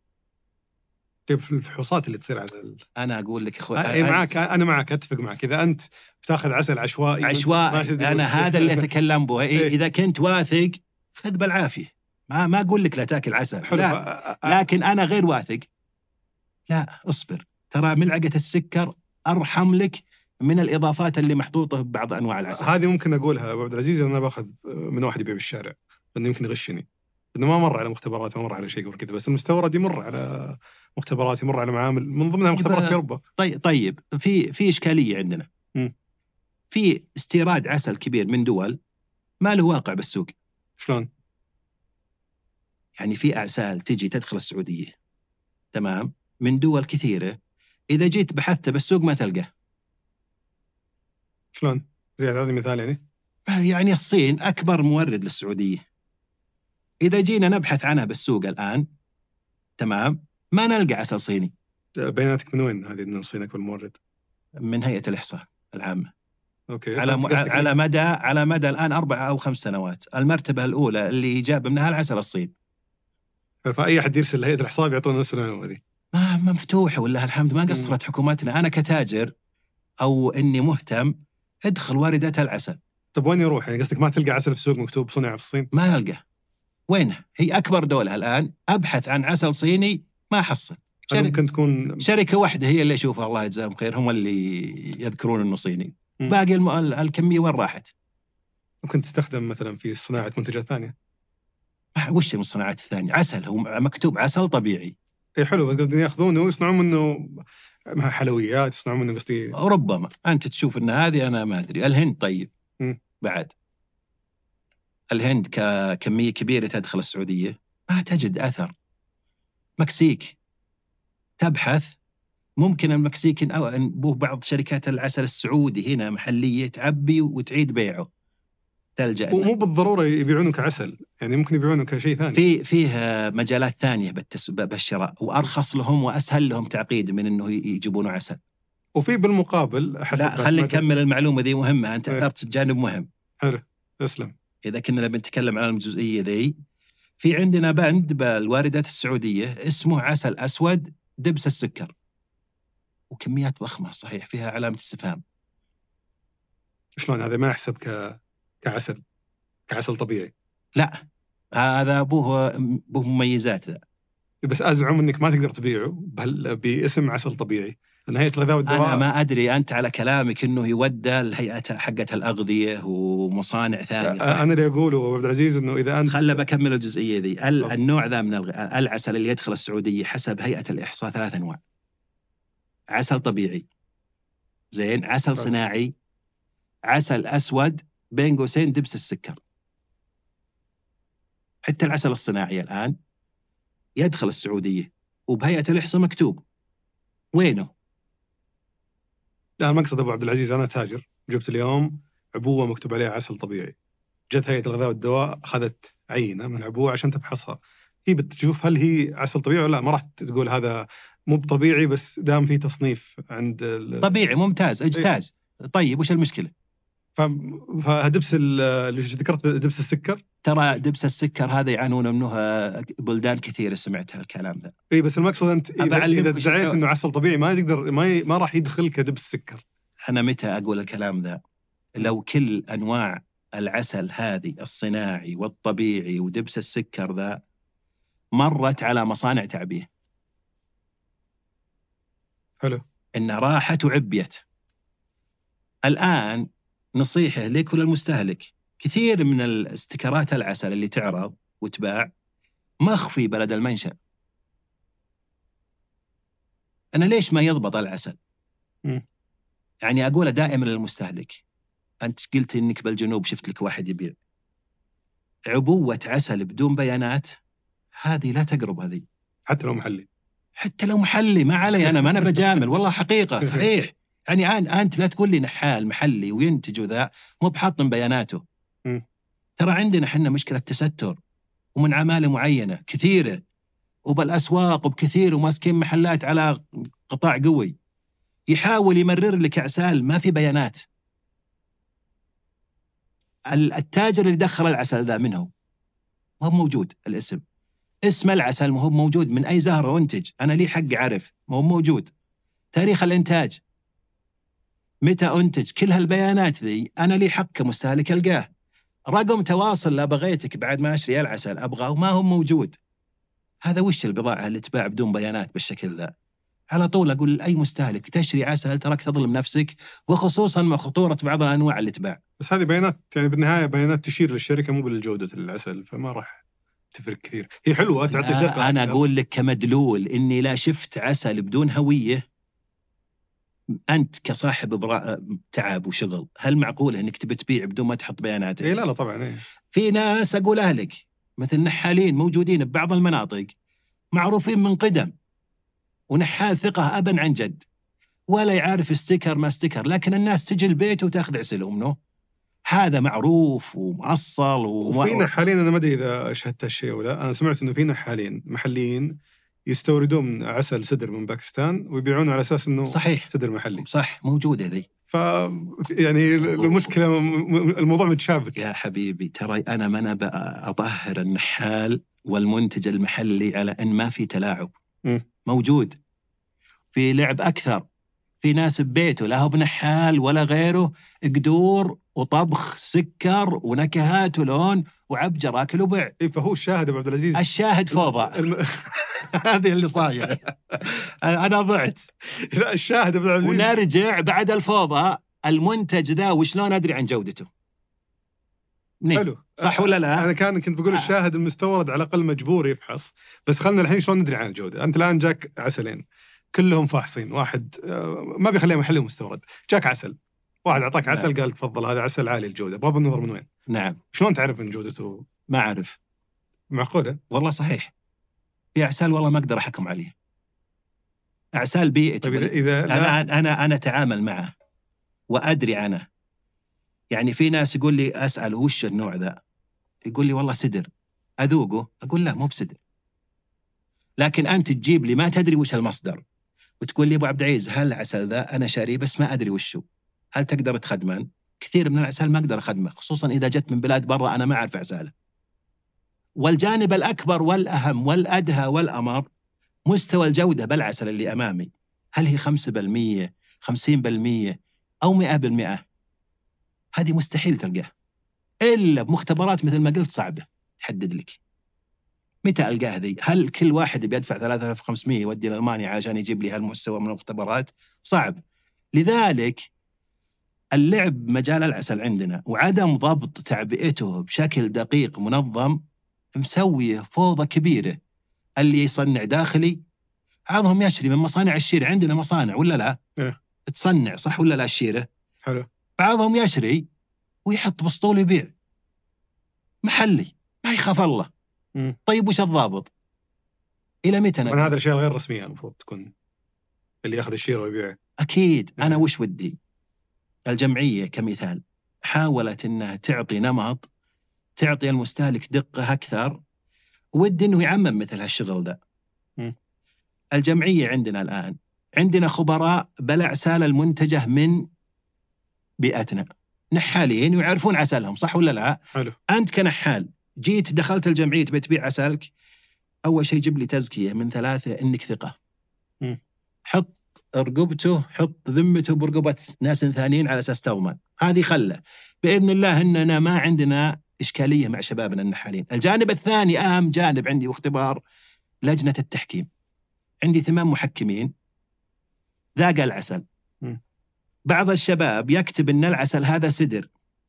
طيب في الفحوصات اللي تصير على ال... أنا أقول لك أخوي، أي معك، أنا معك، أتفق معك. إذا أنت بتاخذ عسل عشوائي عشوائي أنا هذا اللي أتكلم به. إيه إذا كنت واثق خذ بالعافية، ما ما أقول لك لا تأكل عسل، لا. لكن أنا غير واثق، لا أصبر، ترى ملعقة السكر أرحم لك من الإضافات اللي محطوطة ببعض أنواع العسل. هذه ممكن أقولها أبو عبد العزيز، أنا باخذ من واحد يبيع بالشارع لأنه يمكن يغشني، إنه ما مر على مختبرات، ما مر على شيء قبل كذا، بس المستورد يمر على مختبرات، يمر على معامل، من ضمنها مختبرات في أوروبا. طيب طيب في في إشكالية عندنا، م. في استيراد عسل كبير من دول ما له واقع بالسوق. شلون؟ يعني في أعسال تجي تدخل السعودية تمام، من دول كثيرة، إذا جيت بحثت بالسوق ما تلقاه. شلون؟ زي هذا مثال يعني؟ يعني الصين أكبر مورد للسعودية، إذا جينا نبحث عنها بالسوق الآن تمام ما نلقى عسل صيني. بياناتك من وين هذه إن الصين أكبر مورد؟ من هيئة الإحصاء العامة. أوكي. على م... على مدى على مدى الآن أربع أو خمس سنوات، المرتبة الأولى اللي جاب منها العسل الصين. فأي أحد يرسل لهيئة الإحصاء يعطونا نفس المعلومة هذه. ما مفتوحة والله الحمد، ما قصرت حكومتنا. أنا كتاجر أو إني مهتم ادخل واردات العسل. طب وين يروح؟ يعني قصدك ما تلقى عسل في السوق مكتوب صنع في الصين؟ ما ألقى. وينه؟ هي أكبر دولة الآن، أبحث عن عسل صيني ما حصل. شر... ممكن تكون شركة واحدة هي اللي أشوفها الله يجزاهم خير، هم اللي يذكرون إنه صيني. م. باقي الم... الكمية وين راحت؟ ممكن تستخدم مثلا في صناعة منتجات ثانية. وش من الصناعات الثانية؟ عسل، هو مكتوب عسل طبيعي. إيه حلو، بس قصدي يأخذونه ويصنعون منه حلويات، يصنعون منه قصدي. ربما أنت تشوف إن هذه، أنا ما أدري. الهند طيب م. بعد الهند ككمية كبيرة تدخل السعودية ما تجد أثر. مكسيك تبحث، ممكن المكسيك أو أنبوه بعض شركات العسل السعودي هنا محلية تعبي وتعيد بيعه، تلجأ. ومو بالضرورة يبيعونه كعسل، يعني ممكن يبيعونه كشيء ثاني. في فيه مجالات ثانية بالشراء، وأرخص لهم وأسهل لهم تعقيد من إنه يجيبونه عسل. وفي بالمقابل حسب. لا خلي نكمل المعلومة ذي مهمة، أنت أثرت جانب مهم. حلو، أسلم. إذا كنا بنتكلم عن الجزئية ذي، في عندنا بند بالواردات السعودية اسمه عسل أسود دبس السكر، وكميات ضخمة صحيح، فيها علامة استفهام. شلون هذا ما يحسب ك... كعسل كعسل طبيعي؟ لا هذا أبوه أبوه مميزات ذا. بس أزعم أنك ما تقدر تبيعه بهل... باسم عسل طبيعي. هيئة الغذاء والدواء. أنا ما أدري، أنت على كلامك إنه يودى الهيئة حقة الأغذية ومصانع ثانية. صح؟ أنا اللي أقوله عبد العزيز إنه إذا أنت خلنا بكمل الجزئية ذي. النوع ذا من العسل اللي يدخل السعودية حسب هيئة الإحصاء ثلاث أنواع: عسل طبيعي، زين، عسل صناعي، عسل أسود بين قوسين دبس السكر. حتى العسل الصناعي الآن يدخل السعودية وبهيئة الإحصاء مكتوب وينه. لا المقصد أبو عبد العزيز، أنا تاجر جبت اليوم عبوة مكتوب عليها عسل طبيعي، جت هيئة الغذاء والدواء أخذت عينة من العبوة عشان تفحصها، هي بتشوف هل هي عسل طبيعي ولا لا. ما راح تقول هذا مو طبيعي بس دام في تصنيف عند ال... طبيعي ممتاز اجتاز. طيب وش المشكلة؟ فدبس اللي ذكرت دبس السكر، ترى دبس السكر هذا يعانون منه بلدان كثيرة، سمعت هالكلام ذا. اي بس المقصد انت اذا, إذا ادعيت انه عسل طبيعي ما تقدر ما, ي... ما راح يدخل كدبس سكر. انا متى اقول الكلام ذا؟ لو كل انواع العسل هذه الصناعي والطبيعي ودبس السكر ذا مرت على مصانع تعبئة، حلو، ان راحت وعبيت. الان نصيحة لكل المستهلك، كثير من الاستيكرات العسل اللي تعرض وتباع مخفي بلد المنشأ. أنا ليش ما يضبط العسل؟ م. يعني أقوله دائما للمستهلك، أنت قلت إنك بالجنوب شفت لك واحد يبيع عبوة عسل بدون بيانات، هذه لا تقرب هذه. حتى لو محلي، حتى لو محلي ما علي، أنا ما أنا بجامل والله حقيقة صحيح. يعني أنت لا تقول لي نحال محلي وينتج ذا مو بحاطن بياناته. م. ترى عندنا حنا مشكلة تستر، ومن عمالة معينة كثيرة وبالأسواق وبكثير، وماسكين محلات على قطاع قوي يحاول يمرر لك عسال ما في بيانات. التاجر اللي دخل العسل ذا منه ما هو موجود، الاسم اسم العسل ما هو موجود، من أي زهرة وانتج، أنا لي حق أعرف ما هو موجود، تاريخ الإنتاج، متى أنتج، كل هالبيانات ذي أنا لي حق كمستهلك ألقاه. رقم تواصل لا بغيتك بعد ما أشري العسل أبغاه وما هو موجود. هذا وش البضاعة اللي تباع بدون بيانات بالشكل ذا؟ على طول أقول لأي مستهلك تشري عسل تراك تظلم نفسك، وخصوصا مع خطورة بعض الأنواع اللي تباع. بس هذه بيانات يعني بالنهاية بيانات تشير للشركة مو بالجودة العسل، فما راح تفرق كثير. هي حلوة تعطي دقة. أنا أقول لك كمدلول إني لا شفت عسل بدون هوية. أنت كصاحب براء تعب وشغل، هل معقول إنك تبي تبيع بدون ما تحط بياناتك؟ إيه لا لا طبعا. إيه. في ناس أقول أهلك مثل نحالين موجودين ببعض المناطق معروفين من قدم، ونحال ثقة أبا عن جد، ولا يعرف استكر ما استكر، لكن الناس تجي البيت وتاخذ عسلهم منه. هذا معروف ومعصل. وفي نحالين أنا ما أدري إذا شهدت الشيء ولا، أنا سمعت إنه في نحالين محليين يستوردون عسل سدر من باكستان ويبيعونه على أساس إنه صحيح سدر محلي. صح، موجودة ذي. ف يعني المشكلة الموضوع متشابك يا حبيبي. ترى أنا ما أنا أطهر النحال والمنتج المحلي على أن ما في تلاعب. م. موجود في لعب أكثر. في ناس ببيته لا هو بنحال ولا غيره، قدور وطبخ سكر ونكهات ولون وعبجر أكل وبع. إيه فهو الشاهد أبو عبد العزيز. الشاهد فوضى. الم... هذه اللي صاير. أنا ضعت. لا الشاهد أبو عبد العزيز. ونرجع بعد الفوضى المنتج ذا وشلون أدري عن جودته؟ حلو صح ولا لا؟ أنا كان كنت بقول الشاهد المستورد على الأقل مجبور يفحص، بس خلنا الحين شلون ندري عن الجودة؟ أنت الآن جاك عسلين كلهم فاحصين، واحد ما بيخليهم محلي مستورد، جاك عسل واحد أعطاك عسل نعم. قال تفضل هذا عسل عالي الجودة بغض النظر من وين. نعم. شلون تعرف من جودته؟ ما أعرف. معقولة؟ والله صحيح. في أعسال والله ما أقدر أحكم عليه. أعسال بيئة. طيب إذا أنا أنا أنا أنا أتعامل معه وأدري عنه. يعني في ناس يقول لي أسأل وش النوع ذا، يقول لي والله سدر، أذوقه أقول لا مو بسدر. لكن أنت تجيب لي ما تدري وش المصدر وتقول لي أبو عبد العزيز هل العسل ذا أنا شاريه بس ما أدري وشو، هل تقدر تخدمه؟ كثير من العسل ما أقدر أخدمه، خصوصا إذا جت من بلاد برا أنا ما أعرف عساله. والجانب الأكبر والأهم والأدهى والأمر مستوى الجودة بالعسل اللي أمامي، هل هي خمسة بالمية خمسين بالمية أو مئة بالمئة؟ هذه مستحيل تلقاه إلا بمختبرات مثل ما قلت صعبة تحدد لك. متى ألقاه ذي؟ هل كل واحد بيدفع ثلاثة آلاف وخمسمية يودي لألمانيا عشان يجيب لي هالمستوى من المختبرات؟ صعب. لذلك اللعب مجال العسل عندنا وعدم ضبط تعبئته بشكل دقيق منظم مسوي فوضى كبيرة. اللي يصنع داخلي بعضهم يشري من مصانع الشيرة، عندنا مصانع ولا لا؟ إيه؟ تصنع صح ولا لا الشيرة؟ حلو. بعضهم يشري ويحط بسطول يبيع محلي ما يخاف الله. م. طيب وش الضابط؟ إلى متى؟ من هذا الشيء الغير رسمي المفروض تكون اللي يأخذ الشيرة ويبيعه. أكيد. إيه؟ أنا وش ودي الجمعية كمثال حاولت أنها تعطي نمط تعطي المستهلك دقة أكثر، ودي أنه يعمم مثل هالشغل ذا. م. الجمعية عندنا الآن عندنا خبراء بالأعسال المنتجة من بيئتنا، نحالين ويعرفون عسلهم صح ولا لا؟ حلو. أنت كنحال جيت دخلت الجمعية تبي تبيع عسلك، أول شيء جيب لي تزكية من ثلاثة إنك ثقة. م. حط رقبته حط ذمته برقبة ناس ثانيين على أساس تضمن. هذه خلة بإذن الله إننا ما عندنا إشكالية مع شبابنا النحالين. الجانب الثاني أهم جانب عندي واختبار لجنة التحكيم. عندي ثمان محكمين ذاق العسل. م. بعض الشباب يكتب إن العسل هذا سدر،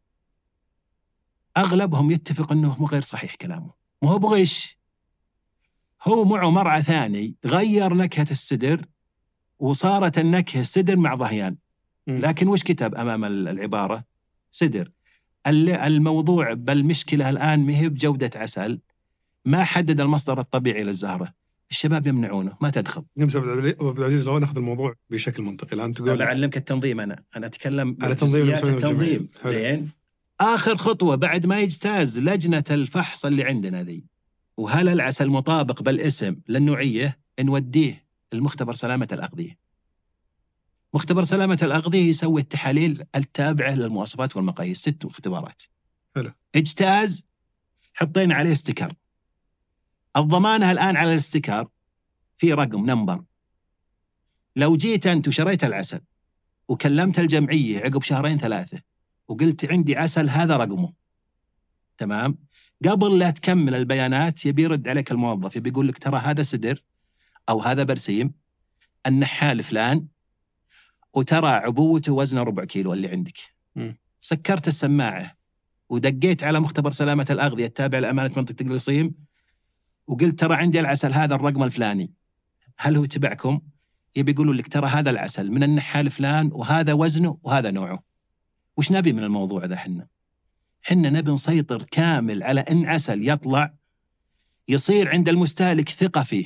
أغلبهم يتفق أنه غير صحيح كلامه، ما هو بغش، هو معه مرعى ثاني غير نكهة السدر وصارت النكهة سدر مع ضهيان. م. لكن وش كتب أمام العبارة؟ سدر. الموضوع بالمشكلة الآن مهب جودة عسل، ما حدد المصدر الطبيعي للزهرة، الشباب يمنعونه ما تدخل. نمسى أبو عبد العزيز لو نأخذ الموضوع بشكل منطقي الآن تقول أنا أعلمك التنظيم، أنا أنا أتكلم على تنظيم التنظيم. زين. آخر خطوة بعد ما يجتاز لجنة الفحص اللي عندنا ذي وهل العسل مطابق بالاسم للنوعية، نوديه المختبر سلامة الأغذية. مختبر سلامة الأغذية يسوي التحاليل التابعة للمواصفات والمقاييس، ست اختبارات. حلو. اجتاز حطينا عليه استيكر. الضمانة الآن على الاستيكر في رقم نمبر. لو جيت أنت وشريت العسل وكلمت الجمعية عقب شهرين ثلاثة وقلت عندي عسل هذا رقمه تمام، قبل لا تكمل البيانات يبي يرد عليك الموظف يبي يقول لك ترى هذا سدر أو هذا برسيم النحال فلان وترى عبوته وزنه ربع كيلو اللي عندك. م. سكرت السماعة ودقيت على مختبر سلامة الأغذية التابع لأمانة منطقة القصيم وقلت ترى عندي العسل هذا الرقم الفلاني، هل هو تبعكم؟ يبي يقولوا لك ترى هذا العسل من النحال فلان وهذا وزنه وهذا نوعه. وش نبي من الموضوع ذا؟ حنا حنا نبي نسيطر كامل على إن عسل يطلع يصير عند المستهلك ثقة فيه.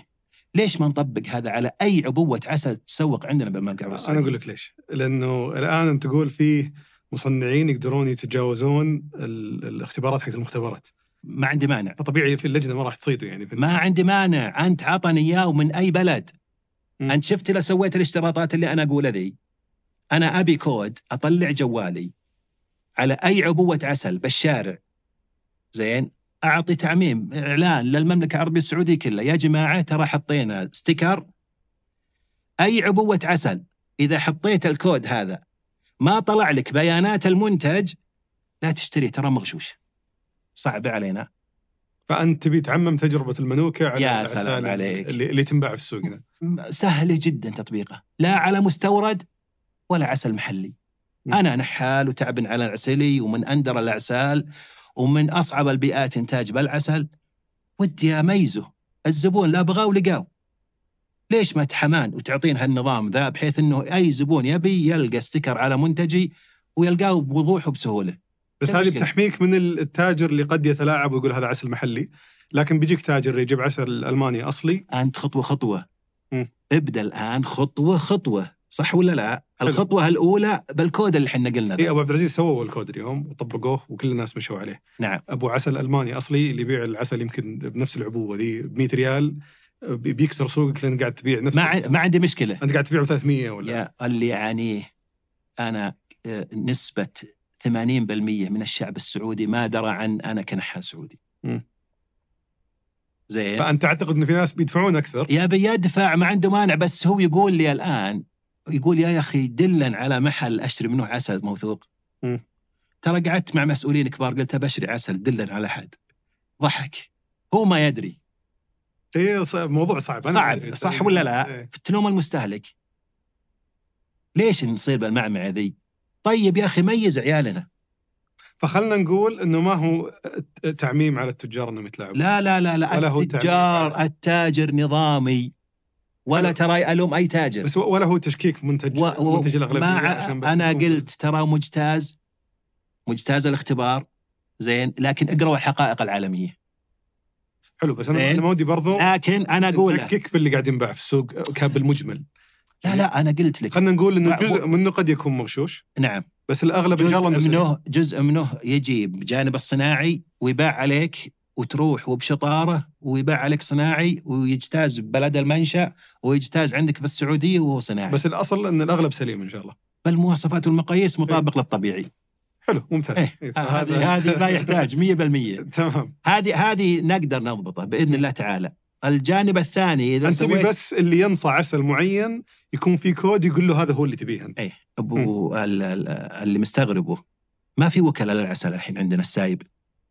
ليش ما نطبق هذا على أي عبوة عسل تسوق عندنا بالمملكة العربية السعودية؟ أنا أقول لك ليش. لأنه الآن أنت تقول فيه مصنعين يقدرون يتجاوزون الاختبارات حق المختبرات. ما عندي مانع. فطبيعي في اللجنة ما راح تصيدوا يعني. في ما عندي مانع. أنت عطني إياه ومن أي بلد. م. أنت شفت لو سويت الاشتراطات اللي أنا أقولها ذي، أنا أبي كود أطلع جوالي على أي عبوة عسل بالشارع، زين، أعطي تعميم إعلان للمملكة العربية السعودية كلها، يا جماعة ترى حطينا ستيكر أي عبوة عسل إذا حطيت الكود هذا ما طلع لك بيانات المنتج لا تشتري، ترى مغشوش. صعب علينا. فأنت تبي تعمم تجربة المنوكة على يا سلام عليك اللي, اللي تنباع في السوق ده. سهل جدا تطبيقه، لا على مستورد ولا عسل محلي. م. أنا نحال وتعبن على العسلي ومن أندر الأعسال ومن أصعب البيئات إنتاج بالعسل، ودي أميزه. الزبون لا بغاه ولقاه. ليش ما تحمان وتعطين هالنظام ذا بحيث أنه أي زبون يبي يلقى ستيكر على منتجي ويلقاه بوضوح وبسهولة. بس هذه بتحميك من التاجر اللي قد يتلاعب ويقول هذا عسل محلي، لكن بيجيك تاجر يجيب عسل ألماني أصلي. أنت خطوة خطوة. م. ابدأ الآن خطوة خطوة، صح ولا لا؟ الخطوة الأولى بالكود اللي حنا قلنا. إيه أبو عبد العزيز سووا الكود اليوم وطبقوه وكل الناس مشوا عليه. نعم. أبو عسل ألماني أصلي اللي يبيع العسل يمكن بنفس العبوة ذي بمية ريال بيكسر سوقك لأن قاعد تبيع نفس. ما, ما عندي مشكلة. أنت قاعد تبيع ثلاثمية ولا؟ يا اللي يعني أنا نسبة ثمانين بالمية من الشعب السعودي ما درى عن أنا كنحال سعودي. م. زين. فأنت تعتقد إن في ناس بيدفعون أكثر؟ يا بيدفع ما عنده مانع، بس هو يقول لي الآن، يقول يا أخي دلن على محل أشتري منه عسل موثوق. م. ترى قعدت مع مسؤولين كبار قلت بشري عسل دلن على حد، ضحك. هو ما يدري. إيه موضوع صعب. صعب صح ولا لا؟ إيه. تلوم المستهلك. ليش نصير بالمعمعة ذي؟ طيب يا أخي ميز عيالنا. فخلنا نقول إنه ما هو تعميم على التجار إنهم يتلاعبون. لا لا لا لا التجار على... التاجر نظامي ولا ترى ألوم أي تاجر. بس ولا هو تشكيك في منتج و... و... منتج الأغلبية. عشان بس أنا قلت ترى مجتاز مجتاز الاختبار، زين، لكن اقرأوا الحقائق العالمية. حلو. بس أنا أنا مودي برضو. لكن أنا أقول تشكيك باللي قاعد ينباع في السوق بالمجمل. لا لا أنا قلت لك. خلنا نقول إنه جزء منه قد يكون مغشوش. نعم. بس الأغلب إن شاء الله منه جزء منه يجي بجانب الصناعي ويباع عليك وتروح وبشطارة ويباع عليك صناعي ويجتاز ببلد المنشأ ويجتاز عندك بالسعودية وهو صناعي. بس الأصل أن الأغلب سليم إن شاء الله. بالمواصفات والمقاييس مطابق إيه؟ للطبيعي. حلو ممتاز. إيه؟ إيه؟ هذه هذه لا يحتاج مية بالمية. تمام. هذه هذه نقدر نضبطه بإذن الله تعالى. الجانب الثاني إذا أنت سويت بس اللي ينصى عسل معين يكون في كود يقول له هذا هو اللي تبيه أنت. إيه أبو اللي مستغربه ما في وكلاء للعسل الحين عندنا السايب.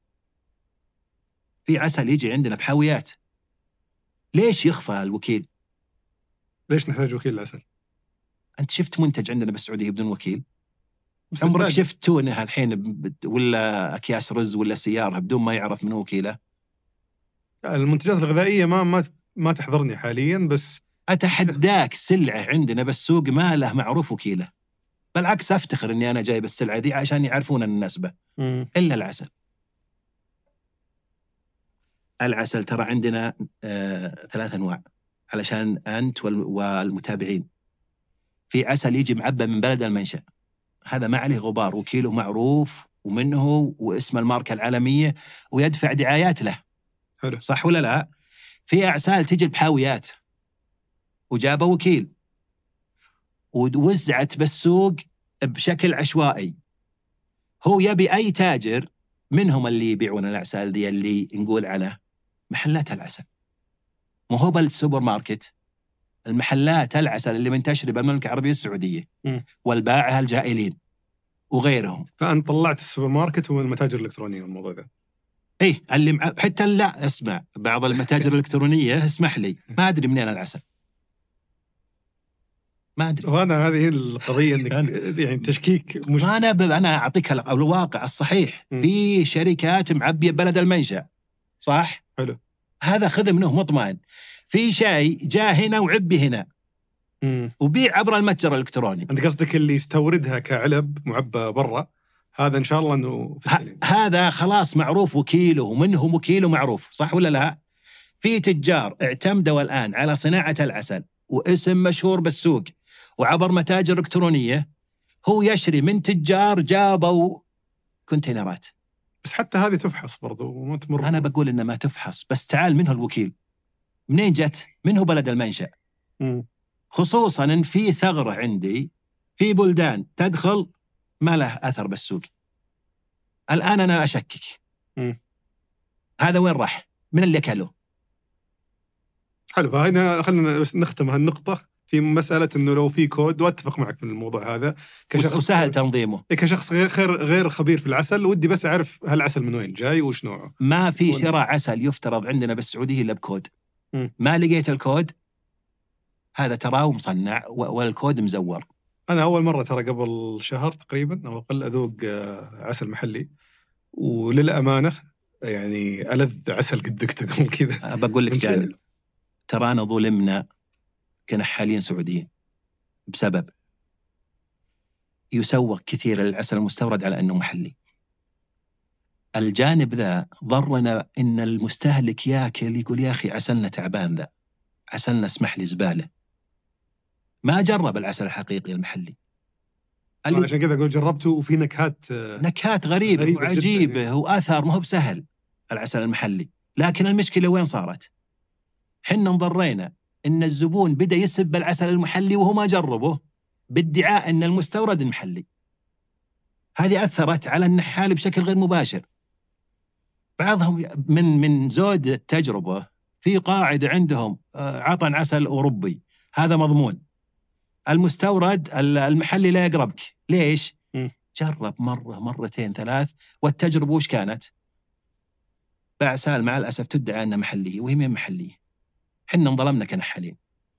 في عسل يجي عندنا بحاويات. ليش يخفى الوكيل؟ ليش نحتاج وكيل العسل؟ أنت شفت منتج عندنا بالسعودية بدون وكيل؟ عمرك شفت تونة الحين ولا أكياس رز ولا سيارة بدون ما يعرف من وكيله؟ المنتجات الغذائية ما ما ما تحضرني حاليا، بس أتحداك سلعة عندنا بالسوق ما له معروف وكيله. بالعكس أفتخر إني أنا جايب السلعة دي عشان يعرفون النسبة. م. إلا العسل. العسل ترى عندنا آه ثلاث أنواع علشان أنت والمتابعين. في عسل يجي معبى من بلد المنشأ، هذا ما عليه غبار وكيله معروف ومنه واسم الماركة العالمية ويدفع دعايات له. حلو. صح ولا لا؟ في أعسال تجي بحاويات وجابه وكيل ووزعت بالسوق بشكل عشوائي. هو يبي أي تاجر منهم اللي يبيعون الأعسال دي اللي نقول على محلات العسل، مو هو بالسوبر ماركت، المحلات العسل اللي منتشرة بالمملكة العربية السعودية م. والبائعها الجائلين وغيرهم. فأنت طلعت السوبر ماركت والمتاجر الإلكترونية والموضوع ذا. إيه اللي مع... حتى لا اسمع بعض المتاجر الإلكترونية اسمح لي ما أدري منين العسل، ما أدري. وأنا هذه القضية إنك يعني تشكيك مش. أنا ب... أنا أعطيك الواقع الصحيح. م. في شركات معبية بلد المنشأ، صح؟ حلو. هذا خذ منه مطمئن. في شيء جاء هنا وعبي هنا م. وبيع عبر المتجر الإلكتروني. أنت قصدك اللي يستوردها كعلب معبى برا، هذا إن شاء الله إنه في السليم. هذا خلاص معروف وكيله ومنهم وكيله معروف، صح ولا لا؟ في تجار اعتمدوا الآن على صناعة العسل واسم مشهور بالسوق وعبر متاجر إلكترونية، هو يشري من تجار جابوا كونتينرات. بس حتى هذه تفحص برضو وما تمر. أنا بقول إنها ما تفحص، بس تعال منه الوكيل، منين جت، منه بلد المنشأ. م. خصوصاً إن في ثغرة عندي في بلدان تدخل ما له أثر بالسوق. الآن أنا أشكك م. هذا وين راح، من اللي أكله. حلو، فهنا خلينا نختم هالنقطة في مسألة إنه لو في كود، واتفق معك في الموضوع هذا كشخص وسهل تنظيمه. كشخص غير غير خبير في العسل، ودي بس أعرف هالعسل من وين جاي وش نوعه. ما في شراء عسل يفترض عندنا بالسعودية إلا بكود. م. ما لقيت الكود هذا تراه مصنع والكود مزور. أنا أول مرة ترى قبل شهر تقريبا أو أقل أذوق عسل محلي، وللأمانة يعني ألذ عسل قد ذقته قبل كذا. بقول لك جانب، ترانا ظلمنا كنحالين سعوديين بسبب يسوق كثير للعسل المستورد على أنه محلي. الجانب ذا ضرنا إن المستهلك ياكل يقول يا أخي عسلنا تعبان، ذا عسلنا اسمح لي زبالة، ما جرب العسل الحقيقي المحلي. عشان كذا أقول جربته وفي نكهات نكهات غريبة, غريبة وعجيبة يعني. وآثار ما هو بسهل العسل المحلي. لكن المشكلة وين صارت؟ حنا انضرينا إن الزبون بدأ يسب العسل المحلي وهو ما جربه بادعاء أن المستورد المحلي. هذه أثرت على النحال بشكل غير مباشر. بعضهم من من زود التجربة في قاعدة عندهم عطن عسل أوروبي هذا مضمون، المستورد المحلي لا يقربك. ليش؟ م. جرب مرة مرتين ثلاث، والتجربة وش كانت؟ بعسال مع الأسف تدعي أنها محلية وهي من محلية. حنا انظلمنا كنحالين.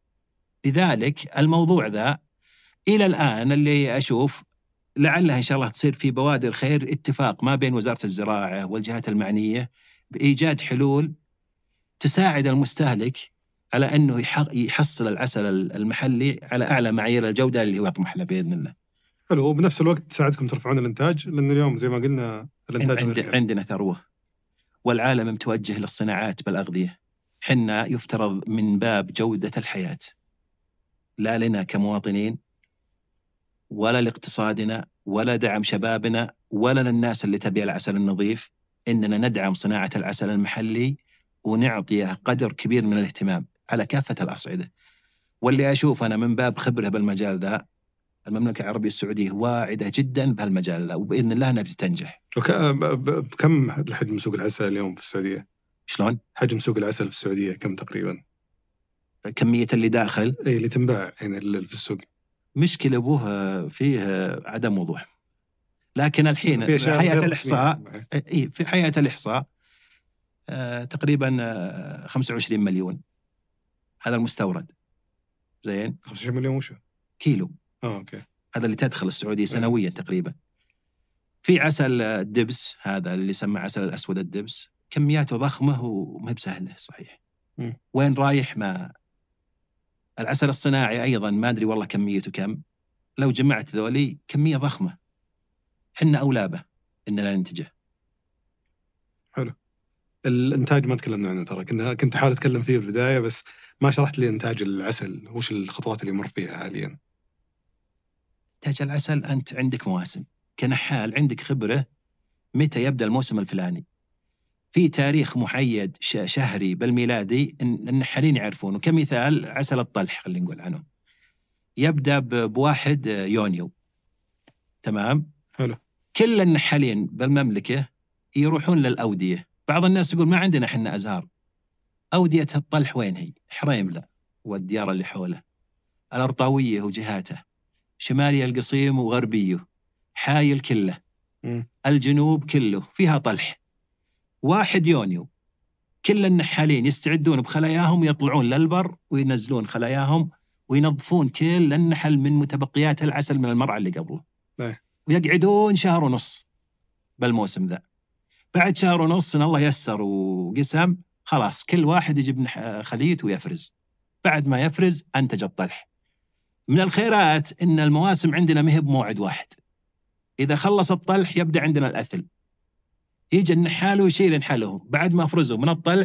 لذلك الموضوع ذا إلى الآن اللي أشوف لعلها إن شاء الله تصير في بوادر خير اتفاق ما بين وزارة الزراعة والجهات المعنية بإيجاد حلول تساعد المستهلك على أنه يحصل العسل المحلي على أعلى معايير الجودة اللي هو يطمح له بإذن الله. حلو، وبنفس الوقت تساعدكم ترفعون الإنتاج، لأن اليوم زي ما قلنا الإنتاج عند عندنا ثروة والعالم متوجه للصناعات بالأغذية. حنا يفترض من باب جودة الحياة، لا لنا كمواطنين ولا لاقتصادنا ولا دعم شبابنا ولا للناس اللي تبي العسل النظيف، إننا ندعم صناعة العسل المحلي ونعطيه قدر كبير من الاهتمام على كافة الأصعدة. واللي أشوف أنا من باب خبرة بالمجال ذا، المملكة العربية السعودية واعدة جدا بهالمجال ذا وبإذن الله نبي تنجح. كم حجم سوق العسل اليوم في السعودية؟ شلون؟ حجم سوق العسل في السعودية كم تقريبا؟ كمية اللي داخل؟ إيه اللي تنباع هنا في السوق. مشكلة أبوها فيه عدم وضوح. لكن الحين في حياة الإحصاء إيه في حياة الإحصاء آه تقريبا آه خمسة وعشرين مليون هذا المستورد. زين، خمسة وعشرين مليون وشو؟ كيلو. آه أوكي. هذا اللي تدخل السعودية سنويا أه. تقريبا. في عسل الدبس هذا اللي يسمى عسل الأسود الدبس كمياته ضخمة وما بسهلة صحيح. م. وين رايح؟ ما العسل الصناعي أيضا ما أدري والله كميته كم، لو جمعت ذولي كمية ضخمة. حنا أولابه إننا ننتجه. حلو. الإنتاج ما تكلمنا عنه ترى، كنت كنت حاول أتكلم فيه في البداية بس ما شرحت لي إنتاج العسل وش الخطوات اللي يمر فيها حاليا. إنتاج العسل أنت عندك مواسم كنحال، عندك خبرة متى يبدأ الموسم الفلاني، في تاريخ محيد شهري بالميلادي النحالين يعرفونه. كمثال عسل الطلح خلينا نقول عنه يبدأ بواحد يونيو، تمام؟ حلو. كل النحالين بالمملكة يروحون للأودية. بعض الناس يقول ما عندنا حنا أزهار. أودية الطلح وين هي؟ حريملة والديار اللي حوله، الأرطاوية وجهاته، شمالي القصيم وغربيه، حايل كله، م. الجنوب كله فيها طلح. واحد يونيو كل النحالين يستعدون بخلاياهم، يطلعون للبر وينزلون خلاياهم وينظفون كل النحل من متبقيات العسل من المرعى اللي قبله. أيه. ويقعدون شهر ونص بالموسم ذا. بعد شهر ونص إن الله يسر وقسم خلاص كل واحد يجيب خليته ويفرز. بعد ما يفرز أنتج الطلح. من الخيرات إن المواسم عندنا مهب موعد واحد. إذا خلص الطلح يبدأ عندنا الأثل، يجي النحال ويشيل نحاله. بعد ما فرزوا من الطلح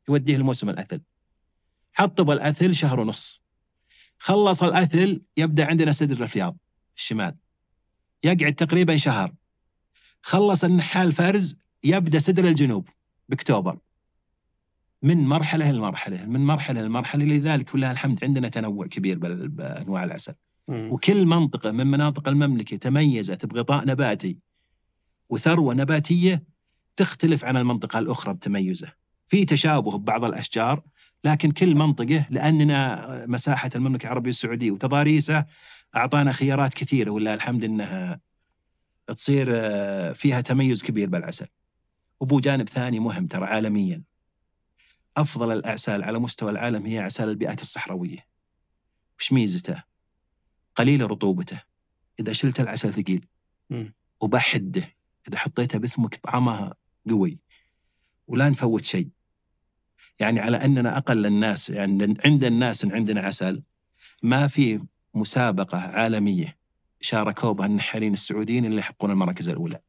يوديه الموسم الأثل. حطب الأثل شهر ونص، خلص الأثل يبدأ عندنا سدر الفياض الشمال، يقعد تقريبا شهر. خلص النحال فرز يبدأ سدر الجنوب بأكتوبر. من مرحلة لمرحلة من مرحلة لمرحلة لذلك ولله الحمد عندنا تنوع كبير بأنواع العسل. م. وكل منطقة من مناطق المملكة تميزت بغطاء نباتي وثروة نباتية تختلف عن المنطقة الأخرى بتميزه. في تشابه ببعض الأشجار، لكن كل منطقة لأننا مساحة المملكة العربية السعودية وتضاريسه أعطانا خيارات كثيرة ولله الحمد أنها تصير فيها تميز كبير بالعسل. وبو جانب ثاني مهم ترى عالميا، أفضل الأعسال على مستوى العالم هي أعسال البيئات الصحراوية. وش ميزته؟ قليل رطوبته، إذا شلت العسل ثقيل، وبحده إذا حطيته بثمك طعمها قوي، ولا نفوت شيء. يعني على أننا أقل الناس، يعني عند الناس إن عندنا عسل، ما في مسابقة عالمية شاركوا بها النحالين السعوديين اللي يحقون المراكز الأولى.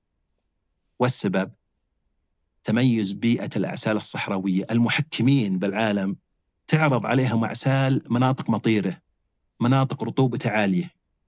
والسبب تميز بيئة الأعسال الصحراوية. المحكمين بالعالم تعرض عليهم أعسال مناطق مطيرة، مناطق رطوبة عالية،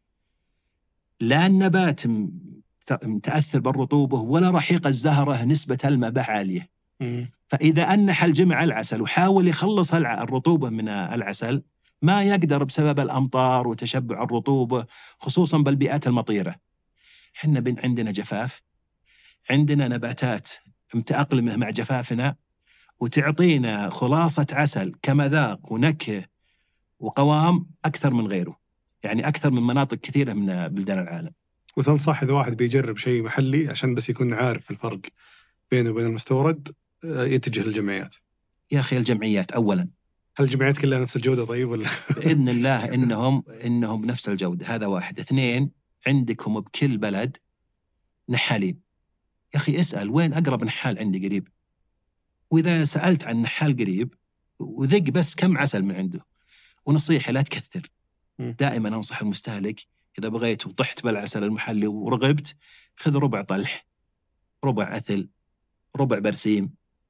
لا النبات متأثر بالرطوبة ولا رحيق الزهرة نسبة الماء به عالية. م. فإذا أنحل جمع العسل وحاول يخلص الرطوبة من العسل ما يقدر بسبب الأمطار وتشبع الرطوبة، خصوصا بالبيئات المطيرة. حنا بين عندنا جفاف، عندنا نباتات متأقلمة مع جفافنا وتعطينا خلاصة عسل كمذاق ونكهة وقوام أكثر من غيره، يعني أكثر من مناطق كثيرة من بلدان العالم. وتنصح إذا واحد بيجرب شيء محلي عشان بس يكون عارف الفرق بينه وبين المستورد يتجه للجمعيات؟ يا أخي الجمعيات أولا، هل الجمعيات كلها نفس الجودة طيب ولا؟ بإذن الله إنهم إنهم نفس الجودة، هذا واحد. اثنين، عندكم بكل بلد نحالين. يا أخي اسأل وين أقرب نحال عندي قريب، وإذا سألت عن نحال قريب وذق بس كم عسل من عنده. ونصيحة لا تكثر، دائما أنصح المستهلك إذا بغيت وطحت بالعسل المحلي ورغبت، خذ ربع طلح، ربع أثل، ربع برسيم،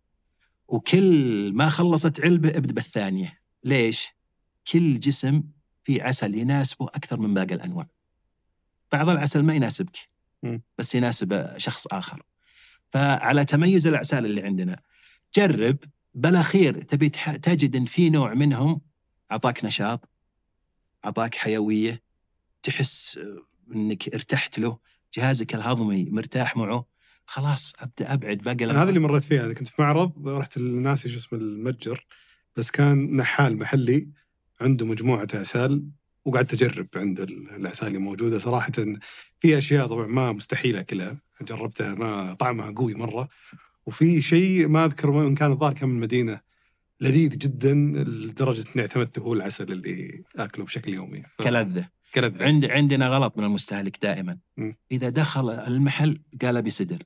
وكل ما خلصت علبة ابدأ بالثانية. ليش؟ كل جسم فيه عسل يناسبه أكثر من باقي الأنواع. بعض العسل ما يناسبك بس يناسب شخص آخر. فعلى تميز الأعسال اللي عندنا جرب، بالأخير تبي تجد إن في نوع منهم عطاك نشاط، عطاك حيوية، تحس إنك ارتحت له، جهازك الهضمي مرتاح معه، خلاص أبدأ أبعد باقي. أنا هذا اللي مريت فيها. أنا كنت في معرض رحت للناس شو اسمه المتجر، بس كان نحال محلي عنده مجموعة أعسال وقعدت أجرب عند الأعسال اللي موجودة. صراحة في أشياء طبعا ما مستحيل أكلها، جربتها ما طعمها قوي مرة، وفي شيء ما أذكر إن كان الظاهر كان من المدينة لذيذ جدا لدرجة إني اعتمدته هو العسل اللي أكله بشكل يومي. ف... كلذة. كلذة. عند عندنا غلط من المستهلك دائما، م. إذا دخل المحل قال بسدر.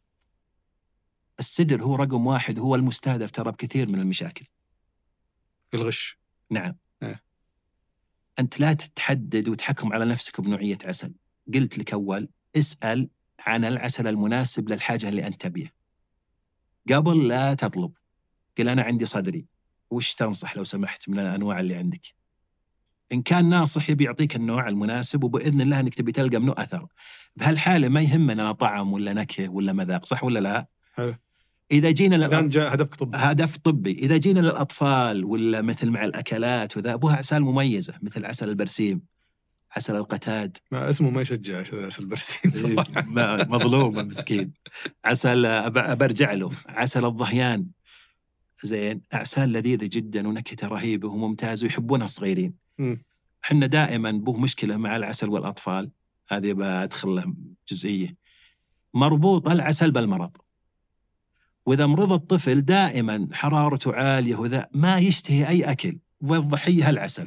السدر هو رقم واحد، هو المستهدف ترى بكثير من المشاكل في الغش. نعم. اه. أنت لا تتحدد وتحكم على نفسك بنوعية عسل. قلت لك أول اسأل عن العسل المناسب للحاجة اللي أنت تبيه قبل لا تطلب. قل أنا عندي صدري، وش تنصح لو سمحت من الأنواع اللي عندك؟ إن كان ناصح يبي يعطيك النوع المناسب، وبإذن الله أنك تبي تلقى منه أثر. بهالحالة ما يهمنا طعم ولا نكهة ولا مذاق، صح ولا لا؟ حلو. إذا جينا للأطفال جاء هدف طبي. هدف طبي. إذا جينا للأطفال ولا مثل مع الأكلات وذا، أبوها عسل مميزة مثل عسل البرسيم، عسل القتاد. ما اسمه ما يشجع عسل البرسيم صراحة. مظلوم مسكين. عسل أبرجع له عسل الضهيان، زين، أعسال لذيذة جدا ونكهة رهيبة وممتازة ويحبونها الصغيرين. م. حنا دائما بوه مشكلة مع العسل والأطفال، هذه بدخل لهم جزئية، مربوط العسل بالمرض. وإذا مرض الطفل دائما حرارته عالية وذا ما يشتهي أي أكل، والضحية هالعسل.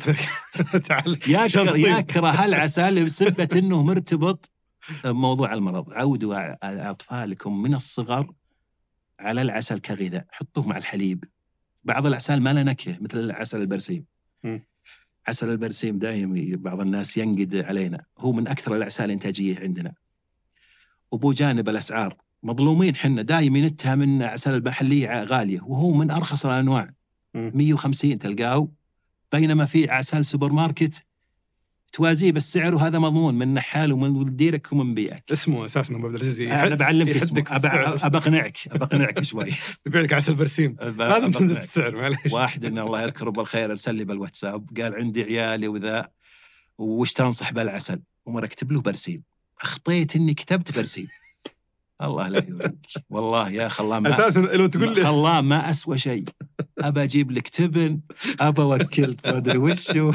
يكره يكره هالعسل بسبة إنه مرتبط بموضوع المرض. عودوا أطفالكم من الصغر على العسل كغذاء، حطوه مع الحليب. بعض العسل ما له نكهة مثل عسل البرسيم. م. عسل البرسيم دائما بعض الناس ينقد علينا، هو من أكثر الأعسال إنتاجية عندنا. وبو جانب الأسعار مظلومين، حنا دائما نتهم من عسل المحلية غالية، وهو من أرخص الأنواع مية وخمسين تلقاه، بينما في عسل سوبر ماركت توازيه بالسعر وهذا مضمون من نحال ومن ديرك ومن بيئك. اسمه اساسا ابو عبد العزيز. انا بعلمك اسمه، ابى اقنعك ابى اقنعك شوي. ببيع لك عسل برسيم لازم تنزل السعر معليش. واحد ان الله يذكره بالخير ارسل لي بالواتساب قال عندي عيالي وذا وش تنصح بالعسل، ومره اكتب له برسيم، اخطيت اني كتبت برسيم. الله لا يوريك والله يا خلاه اساسا لو تقول لي خلاه ما اسوى شيء، ابى اجيب لك تبن، ابى اوكل ما ادري وشو.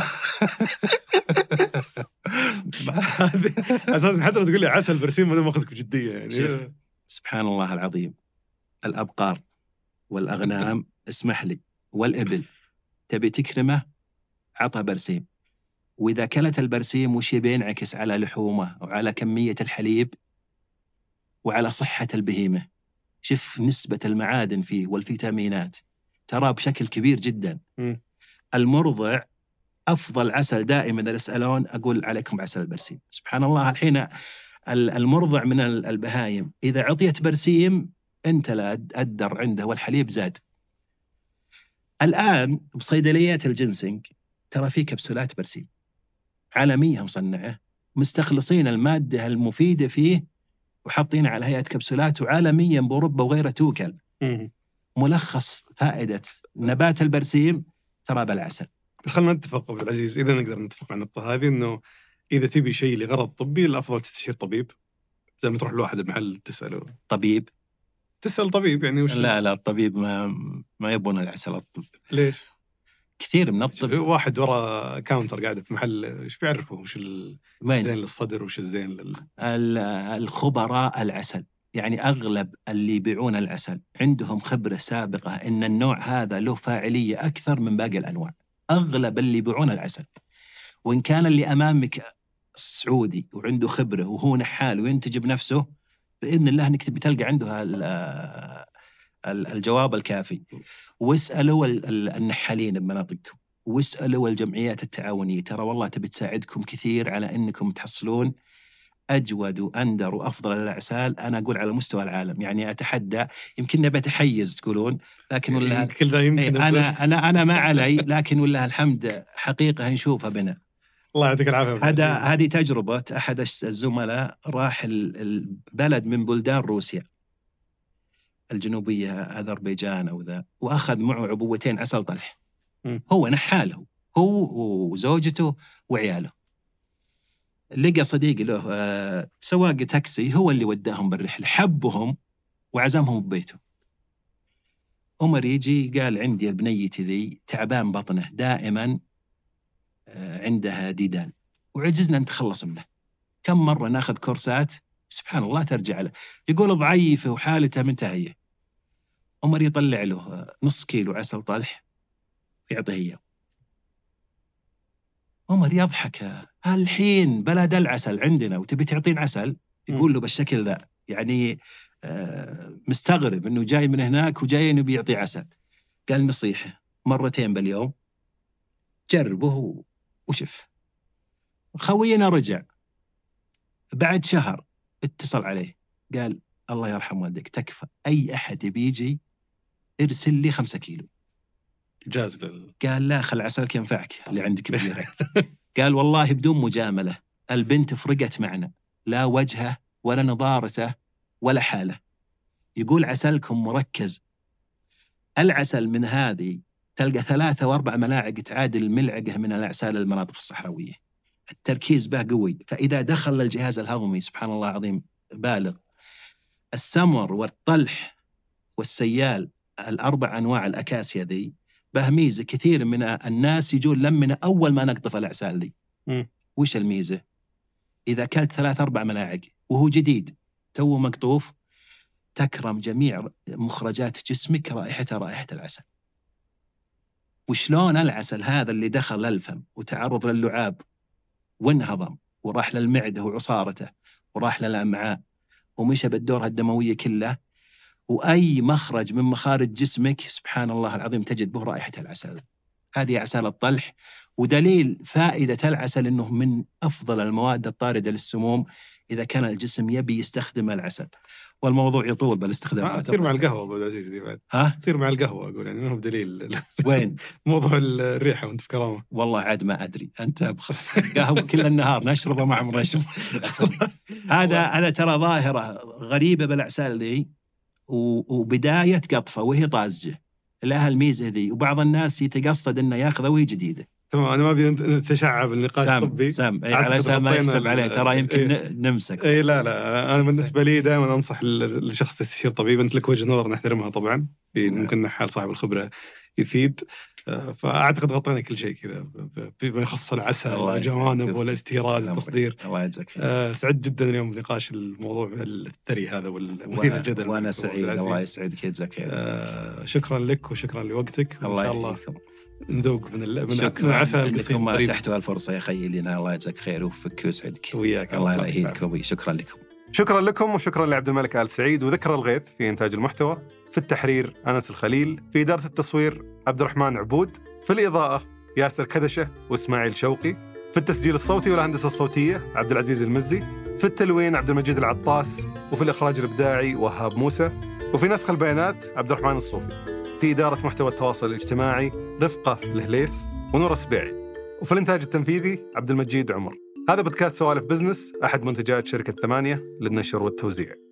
اساسا حتى لو تقول لي عسل برسيم انا ما اخذك بجديه يعني. سبحان الله العظيم، الابقار والاغنام اسمح لي والابل تبي تكرمه عطى برسيم، واذا كلت البرسيم وش بينعكس على لحومه وعلى كميه الحليب وعلى صحه البهيمه. شوف نسبه المعادن فيه والفيتامينات ترى بشكل كبير جدا. م. المرضع أفضل عسل دائما إذا يسألون أقول عليكم عسل البرسيم. سبحان الله الحين المرضع من البهايم إذا عطيت برسيم أنت لا أدر عنده والحليب زاد. الآن بصيدليات الجنسنج ترى في كبسولات برسيم عالمية مصنعة، مستخلصين المادة المفيدة فيه وحاطين على هيئة كبسولات، وعالميا بأوروبا وغيرها توكل. م. ملخص فائدة نبات البرسيم ترى بالعسل. بس خلنا نتفق أبو العزيز، إذا نقدر نتفق على النقطة هذه، إنه إذا تبي شيء لغرض طبي الأفضل تستشير طبيب، زي ما تروح لواحد المحل تسأله. طبيب؟ تسأل طبيب يعني وش؟ لا لا الطبيب ما ما يبون العسل الطب. ليش؟ كثير من الطب واحد ورا كاونتر قاعد في محل إيش بيعرفه وش الزين للصدر وش الزين لل الخبراء العسل، يعني أغلب اللي يبيعون العسل عندهم خبرة سابقة إن النوع هذا له فاعلية أكثر من باقي الأنواع. أغلب اللي يبيعون العسل، وإن كان اللي أمامك سعودي وعنده خبرة وهو نحال وينتج بنفسه بإذن الله إنك تبي تلقى عنده الجواب الكافي. واسألوا النحالين بمناطقكم، واسألوا الجمعيات التعاونية، ترى والله تبي تساعدكم كثير على إنكم تحصلون أجود وأندر وأفضل الأعسال. أنا أقول على مستوى العالم، يعني أتحدى، يمكن نبي تحيز تقولون، لكن ولا كل ذا يمكن أنا أنا أنا ما علي، لكن والله الحمد حقيقة نشوفها بنا. الله يعطيك العافية. هذا هذه تجربة أحد الزملاء، راح البلد من بلدان روسيا الجنوبية أذربيجان أو ذا، وأخذ معه عبوتين عسل طلح. م. هو نحاله، هو وزوجته وعياله. لقى صديق له آه سواق تاكسي هو اللي وداهم بالرحلة، حبهم وعزمهم ببيته. عمر يجي قال عندي البنيتي ذي تعبان بطنه دائما آه عندها ديدان وعجزنا نتخلص منه، كم مرة ناخذ كورسات سبحان الله ترجع له، يقول ضعيفة وحالته منتهية. عمر يطلع له نص كيلو عسل طلح يعطيه إياه. عمر يضحك، الحين بلد العسل عندنا وتبي تعطين عسل؟ يقول له بالشكل ذا، يعني آه مستغرب انه جاي من هناك وجاي انه بيعطي عسل. قال نصيحة مرتين باليوم جربه وشف. خوينا رجع بعد شهر اتصل عليه قال الله يرحم والديك تكفى، اي احد بيجي ارسل لي خمسة كيلو جاز لل... قال لا خل عسلك ينفعك اللي عندك بديرك. قال والله بدون مجاملة البنت فرقت معنا، لا وجهه ولا نظارته ولا حاله. يقول عسلكم مركز، العسل من هذه تلقى ثلاثة واربع ملاعق تعادل ملعقة من الأعسال المناطق الصحراوية، التركيز به قوي، فإذا دخل للجهاز الهضمي سبحان الله العظيم بالغ. السمر والطلح والسيال الأربع أنواع الأكاسيا ذي به ميزة، كثير من الناس يجون لمنا أول ما نقطف الأعسال ذي. م. وش الميزة؟ إذا كلت ثلاث أربع ملاعق وهو جديد تو مقطوف تكرم جميع مخرجات جسمك رائحة رائحة العسل. وشلون العسل هذا اللي دخل الفم وتعرض للعاب وانهضم وراح للمعدة وعصارته وراح للأمعاء ومشى بالدورة الدموية كلها، وأي مخرج من مخارج جسمك سبحان الله العظيم تجد به رائحة العسل. هذه أعسال الطلح، ودليل فائدة العسل أنه من أفضل المواد الطاردة للسموم إذا كان الجسم يبي يستخدم العسل. والموضوع يطول بالاستخدام. آه تصير مع القهوة أبو العزيز دي بعد. ها؟ تصير مع القهوة أقول يعني ما هو بدليل. وين؟ موضوع الريحة وأنت في كرامة. والله عاد ما أدري، أنت بخص قهوة كل النهار نشربه مع مرشم. هذا أنا ترى ظاهرة غريبة بالأعسال دي، وبداية قطفة وهي طازجة لها الميزة ذي، وبعض الناس يتقصد إنه ياخذه وهي جديدة. تمام، أنا ما أبي نتشعب النقاش الطبي. سام أي على سام ما يحسب عليه، ترى يمكن إيه نمسك. أي لا لا أنا بالنسبة لي دائما أنصح الشخص تستشير طبيب. أنت لك وجهة نظر نحترمها طبعا، في ممكن حال صاحب الخبرة يفيد. فأعتقد غطينا كل شيء كذا بما يخص العسل والجوانب والاستيراد والتصدير. الله يجزاك خير. أه سعد جدا اليوم بنقاش الموضوع الثري هذا والمثير الجدل. وأنا سعيد. الله يسعدك يجزاك خير. أه شكرا لك وشكرا لوقتك. الله إن شاء الله يحييكم. نذوق من من العسل انكم اتحتوا الفرصه يا خيي لنا. الله يجزاك خير ويوفقك ويسعدك. وياك. الله يحييك ابوي. شكرا لكم. شكرا لكم وشكرا لعبد الملك آل سعيد وذكر الغيث في إنتاج المحتوى. في التحرير أنس الخليل، في إدارة التصوير عبد الرحمن عبود، في الإضاءة ياسر كدشة وإسماعيل شوقي، في التسجيل الصوتي والهندسة الصوتية عبد العزيز المزي، في التلوين عبد المجيد العطاس، وفي الإخراج الإبداعي وهاب موسى، وفي نسخ البيانات عبد الرحمن الصوفي، في إدارة محتوى التواصل الاجتماعي رفقة الهليس ونور السبيعي، وفي الإنتاج التنفيذي عبد المجيد عمر. هذا بودكاست سوالف بزنس، أحد منتجات شركة ثمانية للنشر والتوزيع.